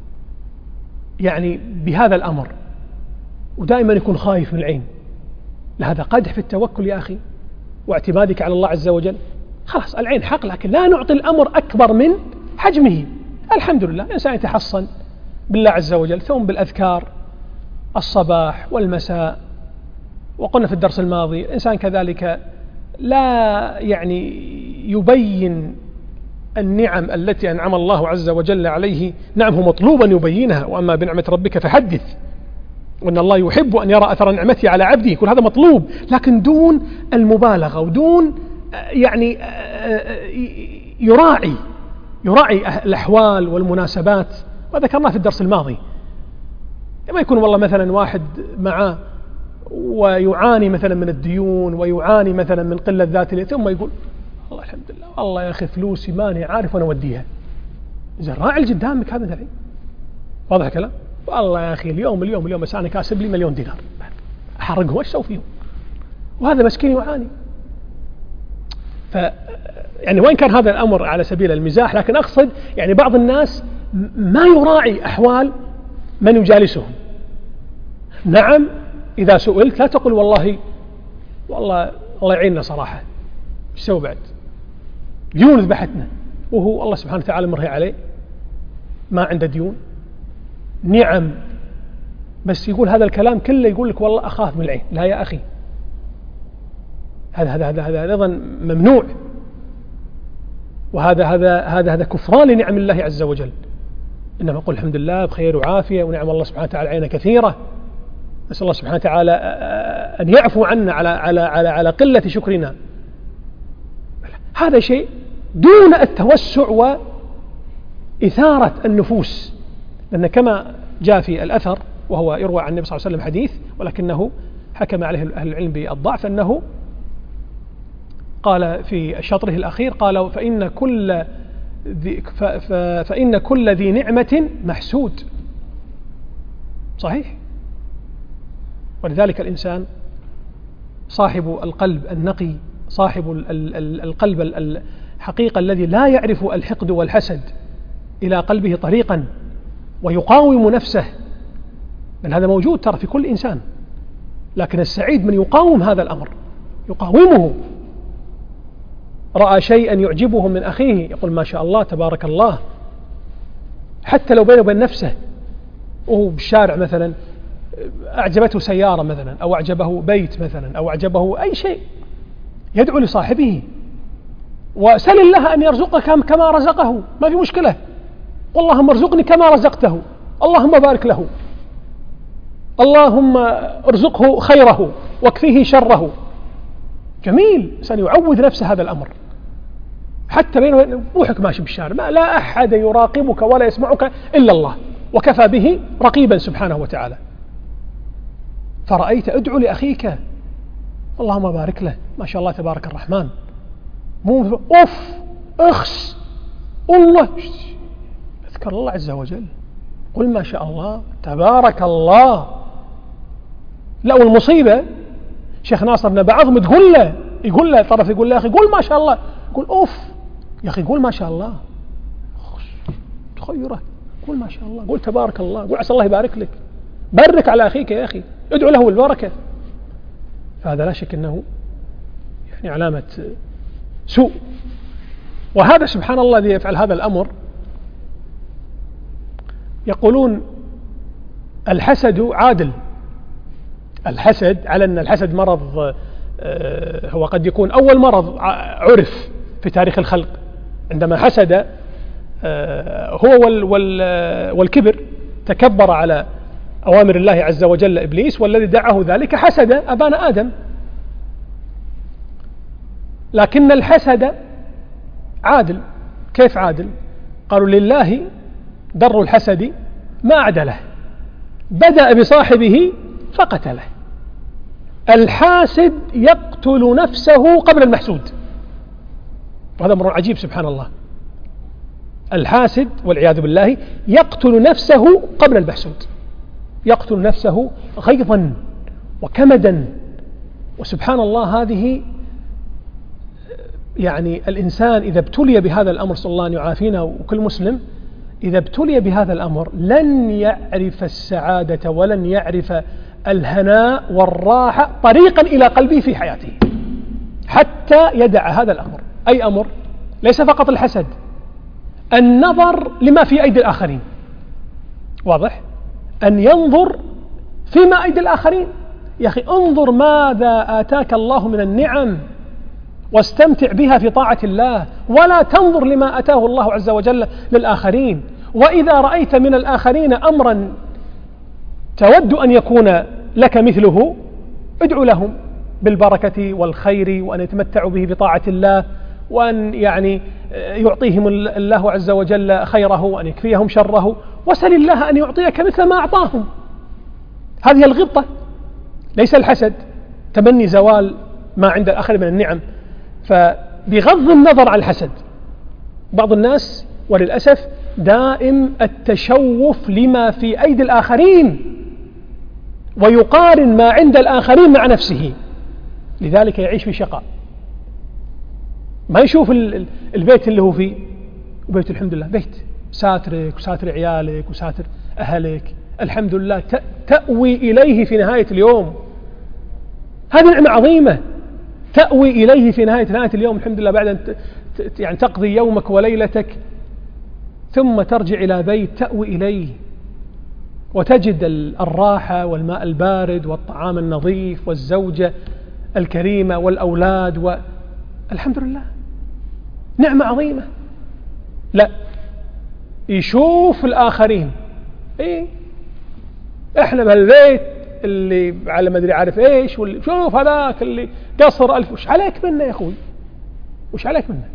يعني بهذا الأمر، ودائما يكون خايف من العين. لهذا قدح في التوكل يا أخي واعتمادك على الله عز وجل. خلاص العين حق، لكن لا نعطي الأمر أكبر من حجمه. الحمد لله الإنسان يتحصن بالله عز وجل، ثم بالأذكار الصباح والمساء. وقلنا في الدرس الماضي الإنسان كذلك لا يعني يبين النعم التي أنعم الله عز وجل عليه، نعمه مطلوبا يبينها، وأما بنعمة ربك فحدث، وأن الله يحب أن يرى أثر نعمته على عبده، كل هذا مطلوب، لكن دون المبالغة ودون يعني يراعي يراعي الأحوال والمناسبات. وذكرنا في الدرس الماضي ما يكون والله مثلا واحد معاه ويعاني مثلا من الديون ويعاني مثلا من قلة ذات اليد، ثم يقول الله الحمد لله والله يا أخي فلوسي ماني عارف وأنا أوديها. إذا راعي اللي قدامك هذا مثلا، واضح الكلام؟ والله يا أخي اليوم اليوم اليوم بس أنا كاسب لي مليون دينار، أحرقهم وش أسوي فيهم؟ وهذا مسكين يعاني. ف يعني وين كان هذا الأمر على سبيل المزاح، لكن أقصد يعني بعض الناس ما يراعي أحوال من يجالسهم. نعم إذا سئلت لا تقول والله والله الله يعيننا صراحة، ايش سوي بعد؟ ديون ذبحتنا، وهو الله سبحانه وتعالى مرهي عليه ما عنده ديون، نعم، بس يقول هذا الكلام كله يقول لك والله أخاف من العين. لا يا أخي، هذا هذا هذا هذا أيضا ممنوع، وهذا هذا هذا هذا كفران لنعم الله عز وجل. إنما قل الحمد لله بخير وعافية ونعم الله سبحانه وتعالى علينا كثيرة. نسأل الله سبحانه وتعالى أن يعفو عنا على على على على قلة شكرنا. هذا شيء دون التوسع وإثارة النفوس، لأن كما جاء في الأثر وهو يروى عن النبي صلى الله عليه وسلم حديث، ولكنه حكم عليه أهل العلم بالضعف، أنه قال في شطره الأخير قال فإن كل ذي فإن كل ذي نعمة محسود. صحيح. ولذلك الإنسان صاحب القلب النقي، صاحب القلب الحقيقة الذي لا يعرف الحقد والحسد إلى قلبه طريقا ويقاوم نفسه، بل هذا موجود ترى في كل إنسان، لكن السعيد من يقاوم هذا الأمر، يقاومه. رأى شيئا يعجبه من أخيه يقول ما شاء الله تبارك الله، حتى لو بينه وبين نفسه، وهو بالشارع مثلا أعجبته سيارة مثلا، أو أعجبه بيت مثلا، أو أعجبه أي شيء، يدعو لصاحبه وسل الله أن يرزقك كما رزقه، ما في مشكلة، اللهم ارزقني كما رزقته، اللهم بارك له، اللهم ارزقه خيره واكفيه شره. جميل، سنعوذ نفسه هذا الأمر، حتى بينه روحك ماشي بالشارع ما لا أحد يراقبك ولا يسمعك إلا الله، وكفى به رقيبا سبحانه وتعالى. فرأيت ادعو لأخيك اللهم بارك له، ما شاء الله تبارك الرحمن، مو أوف أخس الله، اذكر الله عز وجل، قل ما شاء الله تبارك الله. لا والمصيبة شيخ ناصر بن بعضهم تقول له يقول له طرف يقول له يا أخي قول ما شاء الله، يقول أوف يا أخي قول ما شاء الله، تخيره قول ما شاء الله، قول تبارك الله، قول عسى الله يبارك لك، بارك على أخيك يا أخي، ادعو له بالبركة. فهذا لا شك أنه يعني علامة سوء. وهذا سبحان الله الذي يفعل هذا الأمر يقولون الحسد عادل. الحسد على أن الحسد مرض هو قد يكون أول مرض عرف في تاريخ الخلق، عندما حسد هو والكبر، تكبر على أوامر الله عز وجل إبليس، والذي دعه ذلك حسد أبانا آدم. لكن الحسد عادل. كيف عادل؟ قالوا لله در الحسد ما أعدله، بدأ بصاحبه فقتله. الحاسد يقتل نفسه قبل المحسود، وهذا أمر عجيب سبحان الله. الحاسد والعياذ بالله يقتل نفسه قبل المحسود، يقتل نفسه غيظا وكمدا. وسبحان الله هذه يعني الإنسان إذا ابتلي بهذا الأمر، صلى الله أن يعافينا وكل مسلم، إذا ابتلي بهذا الأمر لن يعرف السعادة ولن يعرف الهناء والراحة طريقا إلى قلبه في حياته حتى يدع هذا الأمر. أي أمر؟ ليس فقط الحسد، النظر لما في أيدي الآخرين. واضح؟ أن ينظر فيما أيدي الآخرين. يا أخي انظر ماذا آتاك الله من النعم واستمتع بها في طاعة الله، ولا تنظر لما أتاه الله عز وجل للآخرين. وإذا رأيت من الآخرين أمرا تود أن يكون لك مثله ادعو لهم بالبركة والخير، وأن يتمتعوا به بطاعة الله، وأن يعني يعطيهم الله عز وجل خيره، وأن يكفيهم شره، وسل الله أن يعطيك مثل ما أعطاهم. هذه الغبطة، ليس الحسد، تمني زوال ما عند الآخر من النعم. فبغض النظر عن الحسد، بعض الناس وللأسف دائم التشوف لما في أيدي الآخرين ويقارن ما عند الآخرين مع نفسه، لذلك يعيش في شقاء. ما يشوف البيت اللي هو فيه، وبيت الحمد لله بيت ساترك وساتر عيالك وساتر أهلك، الحمد لله تأوي إليه في نهاية اليوم. هذه نعمة عظيمة تأوي إليه في نهاية نهاية اليوم، الحمد لله، بعد أن يعني تقضي يومك وليلتك ثم ترجع إلى بيت تأوي إليه وتجد الراحة والماء البارد والطعام النظيف والزوجة الكريمة والأولاد، والحمد لله نعمة عظيمة. لا، يشوف الآخرين، إيه إحنا بهالبيت اللي على ما أدري عارف إيش، واللي شوف هذاك اللي قصر ألف، وش عليك منه يا أخوي؟ وش عليك منه؟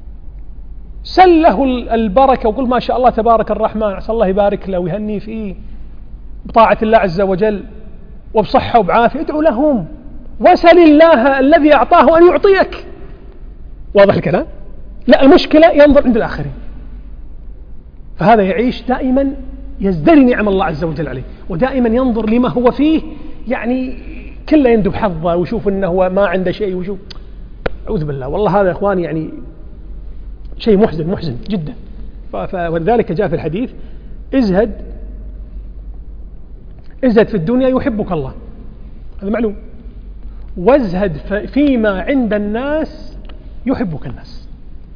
سله البركة وقل ما شاء الله تبارك الرحمن، عسى الله يبارك له ويهني فيه بطاعة الله عز وجل وبصحة وبعافية. ادعو لهم وسل الله الذي أعطاه أن يعطيك. واضح الكلام؟ لا، المشكلة ينظر عند الآخرين، فهذا يعيش دائما يزدري نعم الله عز وجل عليه، ودائما ينظر لما هو فيه، يعني كله يندب حظه ويشوف أنه ما عنده شيء ويشوف. أعوذ بالله، والله هذا يا إخواني يعني شيء محزن محزن جدا. ولذلك جاء في الحديث ازهد ازهد في الدنيا يحبك الله، هذا معلوم، وازهد فيما عند الناس يحبك الناس.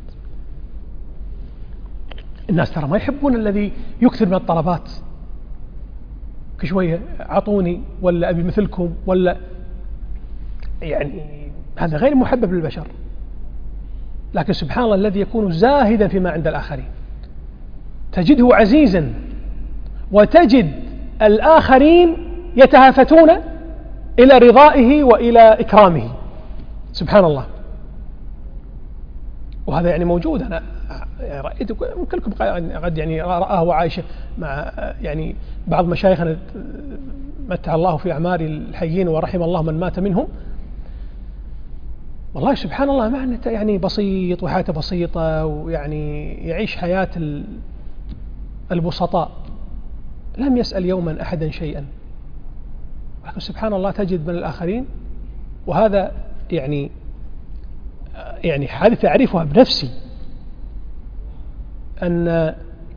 الناس ترى ما يحبون الذي يكثر من الطلبات، كشوية عطوني ولا أبي مثلكم ولا، يعني هذا غير محبب للبشر. لكن سبحان الله الذي يكون زاهدا فيما عند الآخرين تجده عزيزا، وتجد الآخرين يتهافتون إلى رضائه وإلى إكرامه، سبحان الله. وهذا يعني موجود، أنا رأيت كلكم قد يعني رآه وعايشه مع يعني بعض مشايخنا متع الله في أعمار الحيين ورحم الله من مات منهم. والله سبحان الله معنى يعني بسيط وحياته بسيطة، ويعني يعيش حياة البسطاء، لم يسأل يوما أحدا شيئا. ولكن سبحان الله تجد من الآخرين، وهذا يعني يعني حادثة أعرفها بنفسي، أن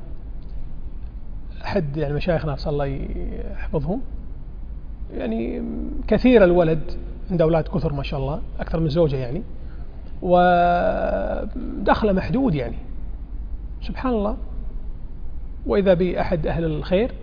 أحد يعني مشايخنا صلى الله يحفظهم يعني كثير الولد، عنده أولاد كثر ما شاء الله، أكثر من زوجة يعني، ودخل محدود يعني سبحان الله. وإذا بأحد أهل الخير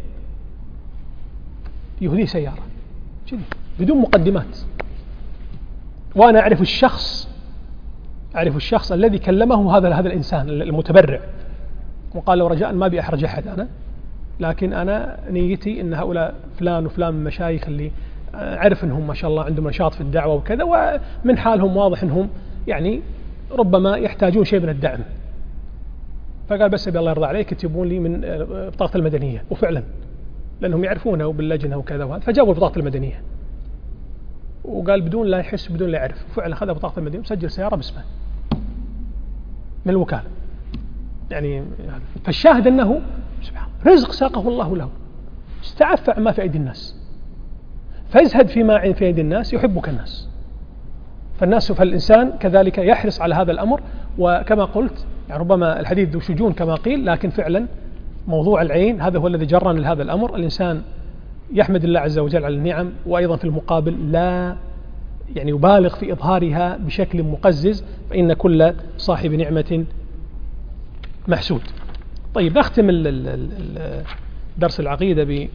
يهدي سيارة بدون مقدمات، وأنا أعرف الشخص أعرف الشخص الذي كلمه هذا هذا الإنسان المتبرع، وقال له رجاء ما بي أحرج أحد أنا، لكن أنا نيتي أن هؤلاء فلان وفلان من المشايخ اللي أعرف أنهم ما شاء الله عندهم نشاط في الدعوة وكذا، ومن حالهم واضح أنهم يعني ربما يحتاجون شيء من الدعم، فقال بس أبي الله يرضى عليك يكتبون لي من بطاقة المدنية، وفعلا لأنهم يعرفونه وباللجنة وكذا وهذا، فجابوا بطاقة المدنية وقال بدون لا يحس بدون لا يعرف، وفعلا أخذ بطاقة المدنية وسجل سيارة باسمه من الوكالة. يعني فالشاهد أنه سبحان رزق ساقه الله له، استعف ما في أيدي الناس، فازهد فيما في أيدي الناس يحبك الناس. فالناس فالإنسان كذلك يحرص على هذا الأمر، وكما قلت يعني ربما الحديث ذو شجون كما قيل، لكن فعلا موضوع العين هذا هو الذي جرنا لهذا الأمر. الإنسان يحمد الله عز وجل على النعم، وأيضا في المقابل لا يعني يبالغ في إظهارها بشكل مقزز، فإن كل صاحب نعمة محسود. طيب نختم درس العقيدة ب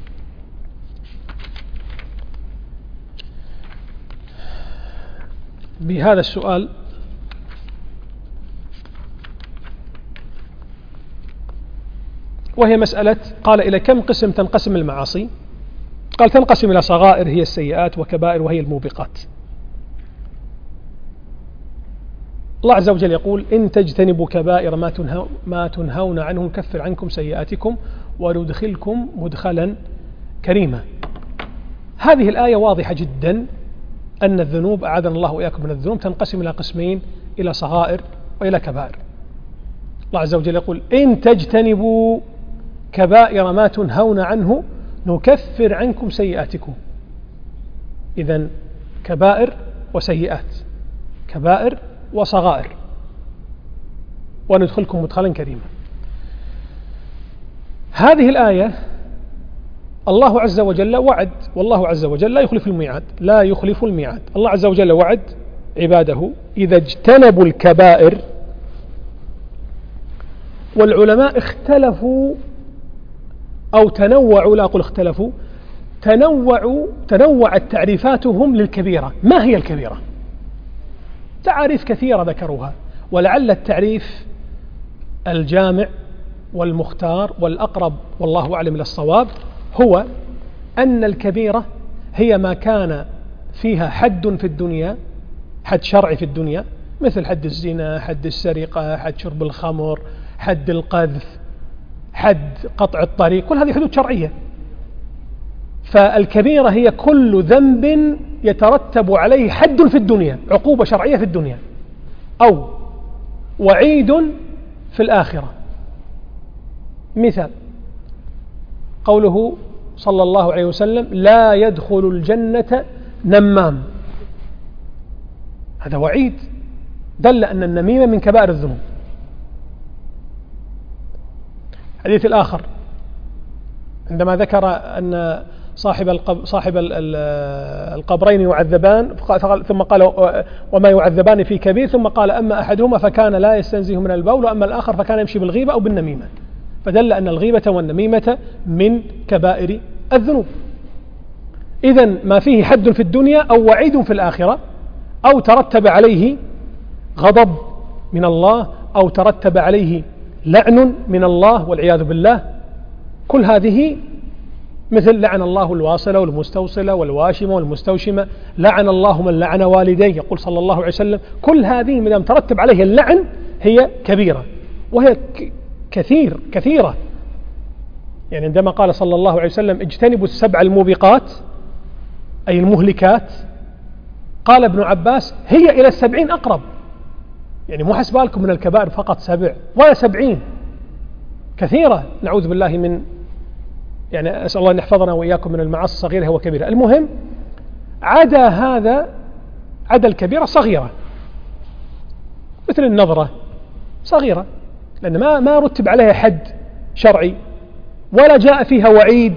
بهذا السؤال: وهي مسألة قال إلى كم قسم تنقسم المعاصي؟ قال تنقسم إلى صغائر هي السيئات، وكبائر وهي الموبقات. الله عز وجل يقول: إن تجتنبوا كبائر ما, تنهو ما تنهون عنه نكفر عنكم سيئاتكم وندخلكم مدخلا كريما. هذه الآية واضحة جدا أن الذنوب أعاذنا الله وإياكم من الذنوب تنقسم إلى قسمين، إلى صغائر وإلى كبائر. الله عز وجل يقول: إن تجتنبوا كبائر ما تنهون عنه نكفر عنكم سيئاتكم. إذن كبائر وسيئات، كبائر وصغائر، وندخلكم مدخلا كريما. هذه الآية الله عز وجل وعد، والله عز وجل لا يخلف الميعاد، لا يخلف الميعاد. الله عز وجل وعد عباده إذا اجتنبوا الكبائر. والعلماء اختلفوا أو تنوعوا، لا أقول اختلفوا، تنوعوا تنوعت تعريفاتهم للكبيرة. ما هي الكبيرة؟ تعاريف كثيرة ذكروها، ولعل التعريف الجامع والمختار والأقرب والله أعلم إلى الصواب هو أن الكبيرة هي ما كان فيها حد في الدنيا، حد شرعي في الدنيا، مثل حد الزنا، حد السرقة، حد شرب الخمر، حد القذف، حد قطع الطريق، كل هذه حدود شرعية. فالكبيرة هي كل ذنب يترتب عليه حد في الدنيا، عقوبة شرعية في الدنيا، أو وعيد في الآخرة. مثال قوله صلى الله عليه وسلم: لا يدخل الجنة نمام. هذا وعيد دل أن النميمة من كبائر الذنوب. الحديث الآخر عندما ذكر أن صاحب القب صاحب القبرين يعذبان، ثم قال: وما يعذبان في كبير، ثم قال: أما أحدهما فكان لا يستنزه من البول، وأما الآخر فكان يمشي بالغيبة أو بالنميمة. فدل أن الغيبة والنميمة من كبائر الذنوب. إذن ما فيه حد في الدنيا أو وعيد في الآخرة، أو ترتب عليه غضب من الله، أو ترتب عليه لعن من الله والعياذ بالله، كل هذه مثل لعن الله الواصلة والمستوصلة والواشمة والمستوشمة، لعن الله من لعن والديه، يقول صلى الله عليه وسلم. كل هذه مدام ترتب عليها اللعن هي كبيرة، وهي كثير كثيرة. يعني عندما قال صلى الله عليه وسلم: اجتنبوا السبع الموبقات أي المهلكات، قال ابن عباس: هي إلى السبعين أقرب. يعني مو حسب بالكم من الكبائر فقط سبع ولا سبعين، كثيرة، نعوذ بالله من يعني أسأل الله أن يحفظنا وإياكم من المعاصي الصغيرة وكبيرة. المهم عدا هذا، عدا الكبيرة صغيرة، مثل النظرة صغيرة، لأن ما ما رتب عليها حد شرعي، ولا جاء فيها وعيد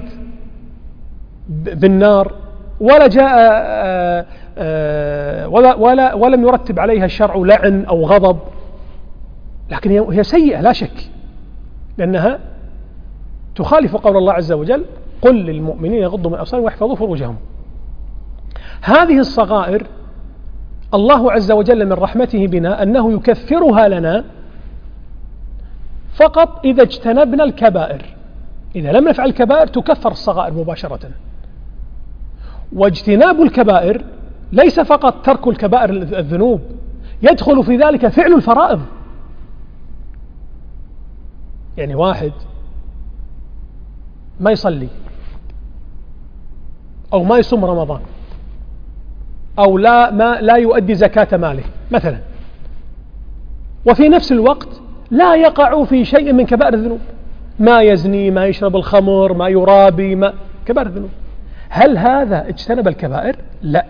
بالنار، ولا جاء آآ آآ ولا ولا ولم يرتب عليها الشرع لعن أو غضب، لكن هي سيئة لا شك، لأنها تخالف قول الله عز وجل: قل للمؤمنين يغضوا من أبصارهم ويحفظوا فروجهم. هذه الصغائر الله عز وجل من رحمته بنا أنه يكفرها لنا فقط إذا اجتنبنا الكبائر. إذا لم نفعل الكبائر تكفر الصغائر مباشرة. واجتناب الكبائر ليس فقط ترك الكبائر الذنوب، يدخل في ذلك فعل الفرائض. يعني واحد ما يصلي أو ما يصوم رمضان أو لا ما لا يؤدي زكاة ماله مثلا، وفي نفس الوقت لا يقع في شيء من كبائر الذنوب، ما يزني، ما يشرب الخمر، ما يرابي، ما كبائر الذنوب، هل هذا اجتنب الكبائر؟ لا،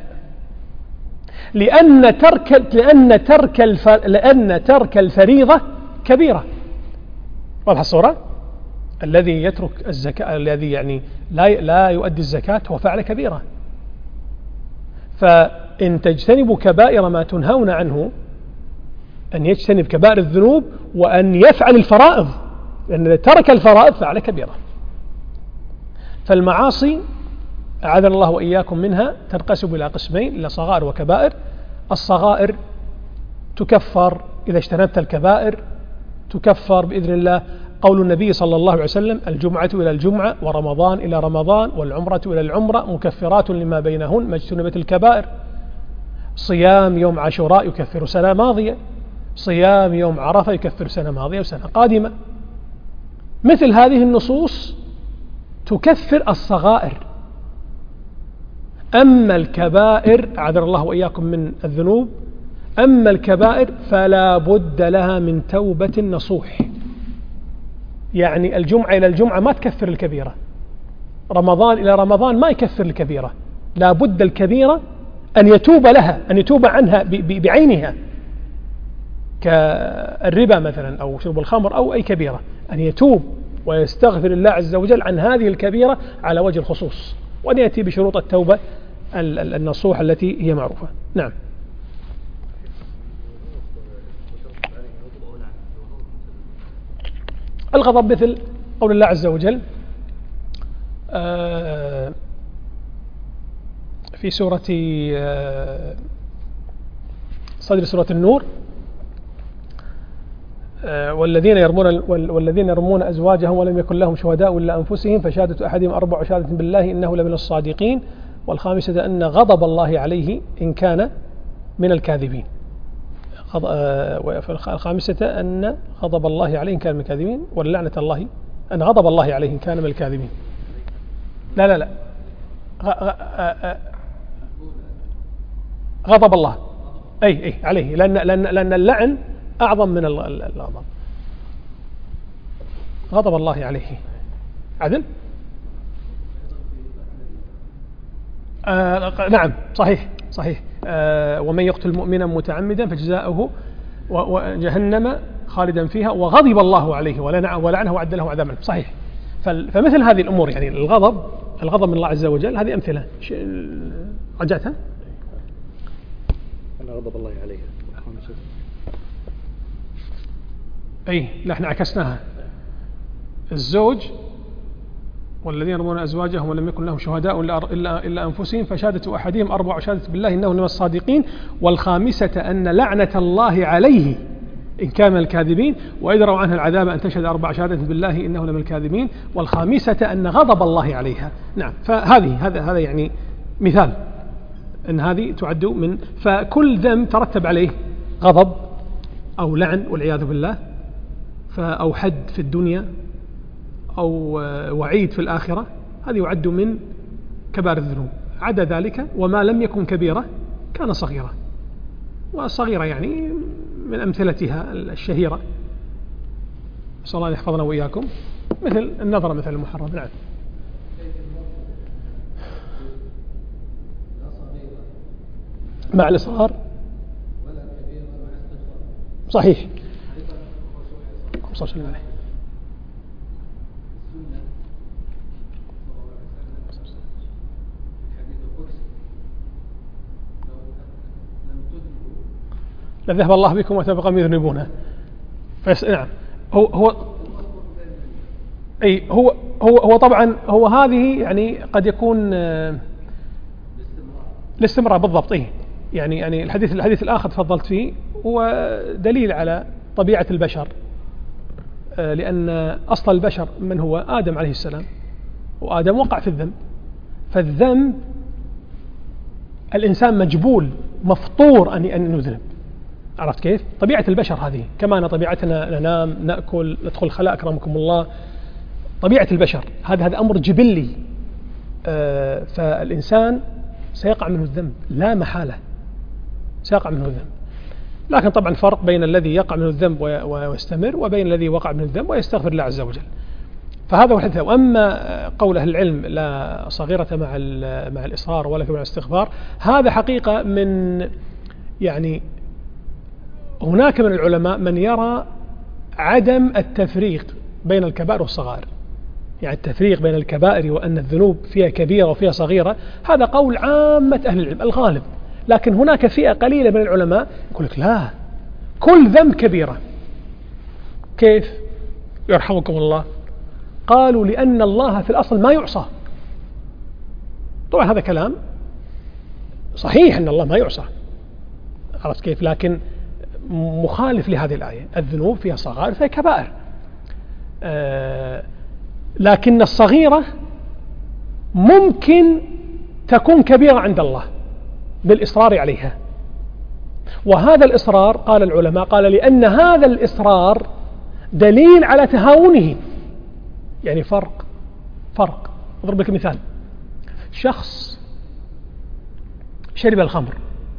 لأن ترك لأن ترك الف... لأن ترك الفريضة كبيرة. واضح الصورة؟ الذي يترك الزكاة، الذي يعني لا لا يؤدي الزكاة هو فعل كبيرة. فإن تجتنبوا كبائر ما تنهون عنه، أن يجتنب كبائر الذنوب وأن يفعل الفرائض، لأن إذا ترك الفرائض فعل كبيرة. فالمعاصي أعاذنا الله وإياكم منها تنقسم إلى قسمين، إلى صغائر وكبائر. الصغائر تكفر إذا اجتنبت الكبائر، تكفر بإذن الله. قول النبي صلى الله عليه وسلم: الجمعة إلى الجمعة ورمضان إلى رمضان والعمرة إلى العمرة مكفرات لما بينهن ما اجتنبت الكبائر. صيام يوم عاشوراء يكفر سنة ماضية، صيام يوم عرفة يكفر سنة ماضية وسنة قادمة. مثل هذه النصوص تكفر الصغائر. أما الكبائر أعاذنا الله وإياكم من الذنوب، أما الكبائر فلا بد لها من توبة نصوح. يعني الجمعة إلى الجمعة ما تكفر الكبيرة، رمضان إلى رمضان ما يكفر الكبيرة، لا بد الكبيرة أن يتوب لها، أن يتوب عنها بعينها، كالربا مثلا أو شرب الخمر أو أي كبيرة، أن يتوب ويستغفر الله عز وجل عن هذه الكبيرة على وجه الخصوص، وأن يأتي بشروط التوبة النصوح التي هي معروفة. نعم. الغضب مثل قول الله عز وجل في سورة صدر سورة النور: والذين يرمون والذين يرمون أزواجهم ولم يكن لهم شهداء إلا أنفسهم فشهادة أحدهم أربع شهادة بالله إنه لمن الصادقين، والخامسة أن غضب الله عليه إن كان من الكاذبين. الخامسة أن غضب الله عليه إن كان من الكاذبين، ولعنة الله أن غضب الله عليه إن كان من الكاذبين. لا لا لا غضب الله أي أي عليه، لأن لأن لأن اللعن أعظم من الغضب. غضب الله عليه. عدل؟ آه نعم صحيح صحيح. آه ومن يقتل مؤمنا متعمدا فجزاؤه وجهنم خالدا فيها وغضب الله عليه ولعنه وعد له عذابا. صحيح. فمثل هذه الأمور، يعني الغضب الغضب من الله عز وجل، هذه أمثلة. رجعتها؟ أن غضب الله عليه. أي لا احنا عكسناها. الزوج والذين يرمون أزواجهم ولم يكن لهم شهداء إلا إلا أنفسهم فشهادة أحدهم أربع شهادة بالله إنه من الصادقين، والخامسة أن لعنة الله عليه إن كان من الكاذبين ويدروا عنها العذاب أن تشهد أربع شهادة بالله إنه من الكاذبين، والخامسة أن غضب الله عليها. نعم. فهذه هذا هذا يعني مثال أن هذه تعد من، فكل ذنب ترتب عليه غضب أو لعن والعياذ بالله، أو حد في الدنيا أو وعيد في الآخرة، هذه يعد من كبائر الذنوب. عدا ذلك وما لم يكن كبيرة كان صغيرة، والصغيرة يعني من أمثلتها الشهيرة، صلى الله يحفظنا وإياكم، مثل النظرة مثل المحرم. نعم. مع الإصرار صحيح. صلى الله عليه وسلم. لذهب الله بكم وتبقى يذنبونه. فيس... نعم. هو هو أي هو هو هو طبعا هو هذه يعني قد يكون الاستمرار بالضبط. إيه يعني يعني الحديث الحديث الآخر تفضلت فيه هو دليل على طبيعة البشر، لأن أصل البشر من هو؟ آدم عليه السلام، وآدم وقع في الذنب، فالذنب الإنسان مجبول مفطور أن أن يذنب. عرفت كيف؟ طبيعة البشر هذه، كما أن طبيعتنا ننام نأكل ندخل الخلاء أكرمكم الله، طبيعة البشر هذا هذا أمر جبلي. آه فالإنسان سيقع منه الذنب لا محالة، سيقع منه الذنب. لكن طبعا فرق بين الذي يقع منه الذنب ويستمر وبين الذي وقع منه الذنب ويستغفر الله عز وجل. فهذا هو الحديث. وأما قول أهل العلم لا صغيرة مع مع الإصرار ولا كبيرة مع الاستغفار، هذا حقيقة من يعني هناك من العلماء من يرى عدم التفريق بين الكبائر والصغائر، يعني التفريق بين الكبائر وأن الذنوب فيها كبيرة وفيها صغيرة، هذا قول عامة أهل العلم الغالب. لكن هناك فئة قليلة من العلماء يقول لك لا، كل ذنب كبيرة. كيف؟ يرحمكم الله، قالوا لأن الله في الأصل ما يعصى. طبعا هذا كلام صحيح أن الله ما يعصى، عرفت كيف؟ لكن مخالف لهذه الآية، الذنوب فيها صغائر فيها كبائر. آه لكن الصغيرة ممكن تكون كبيرة عند الله بالإصرار عليها، وهذا الإصرار قال العلماء قال لأن هذا الإصرار دليل على تهاونه. يعني فرق فرق أضرب لك مثال، شخص شرب الخمر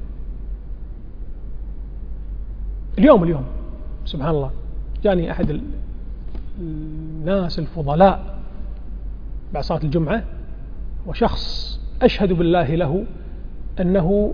اليوم اليوم سبحان الله، جاني أحد الناس الفضلاء بعد صلاة الجمعة، وشخص أشهد بالله له أنه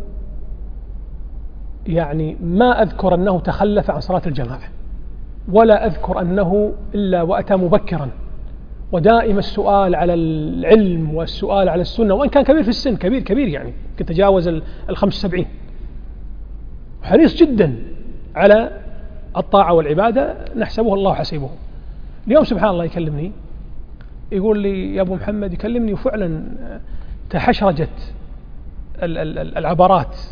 يعني ما أذكر أنه تخلف عن صلاة الجماعة، ولا أذكر أنه إلا وأتى مبكرا، ودائما السؤال على العلم والسؤال على السنة، وإن كان كبير في السن، كبير كبير يعني كنت تجاوز الخمس سبعين، حريص جدا على الطاعة والعبادة، نحسبه الله حسيبه. اليوم سبحان الله يكلمني يقول لي يا أبو محمد، يكلمني وفعلا تحشرجت العبرات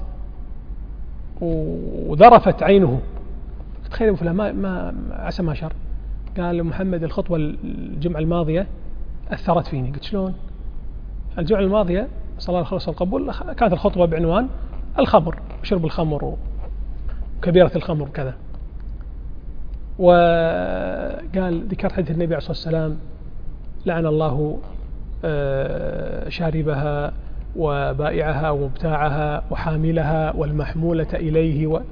وذرفت عينه. تخيل أبو فلان ما ما عسى ما شر، قال محمد الخطوة الجمعة الماضية أثرت فيني. قلت شلون؟ الجمعة الماضية صلاة الخلص والقبول كانت الخطوة بعنوان الخمر، شرب الخمر وكبيرة الخمر وكذا، وقال ذكرت حديث النبي عليه الصلاة والسلام لعن الله شاربها وبائعها ومبتاعها وحاملها والمحمولة إليه و...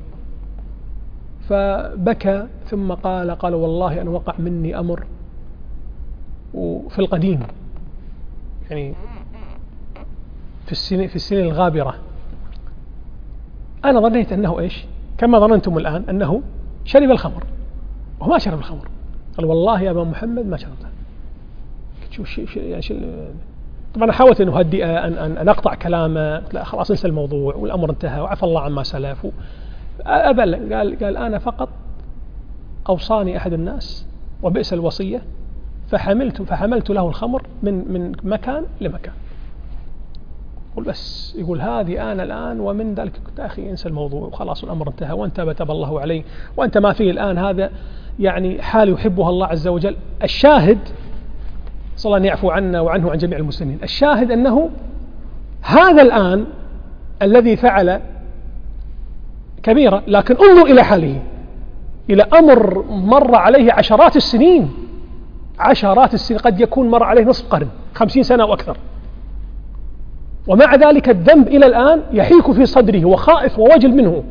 فبكى ثم قال قال والله أن وقع مني أمر في القديم، يعني في السنين في السنين الغابرة، أنا ظنيت أنه إيش كما ظننتم الآن أنه شرب الخمر، وهو ما شرب الخمر. قال والله يا أبا محمد ما شربتها. شو شيء يعني شو طبعا حاولت أن أهدئ أن أن أن أقطع كلامه، لا خلاص انسى الموضوع والأمر انتهى وعفى الله عما سلف. أبل قال قال أنا فقط أوصاني أحد الناس وبئس الوصية فحملت فحملت له الخمر من من مكان لمكان. يقول بس يقول هذه أنا الآن ومن ذلك كنت أخي انسى الموضوع وخلاص الأمر انتهى وأنت تاب الله عليه وأنت ما فيه الآن، هذا يعني حال يحبها الله عز وجل. الشاهد صلى الله أن يعفو عنا وعنه وعن جميع المسلمين. الشاهد أنه هذا الآن الذي فعل كبيرة، لكن انظر إلى حاله، إلى أمر مر عليه عشرات السنين، عشرات السنين، قد يكون مر عليه نصف قرن، خمسين سنة وأكثر، ومع ذلك الذنب إلى الآن يحيك في صدره وخائف ووجل منه.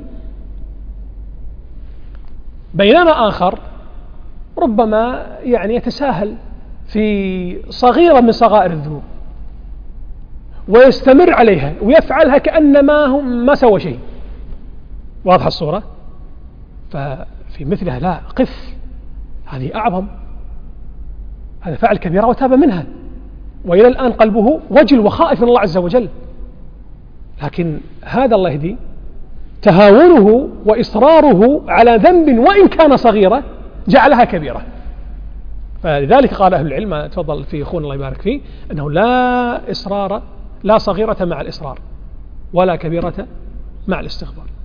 بينما آخر ربما يعني يتساهل في صغيرة من صغائر الذنوب ويستمر عليها ويفعلها كأنما هم ما سوى شيء. واضحة الصورة؟ ففي مثلها لا، قف، هذه أعظم، هذا فعل كبيرة وتاب منها، وإلى الآن قلبه وجل وخائف من الله عز وجل. لكن هذا الله يهدي تهاونه وإصراره على ذنب وإن كان صغيرة جعلها كبيرة. فلذلك قال أهل العلم، تفضل في أخونا الله يبارك فيه، أنه لا إصرار لا صغيرة مع الإصرار ولا كبيرة مع الاستغفار.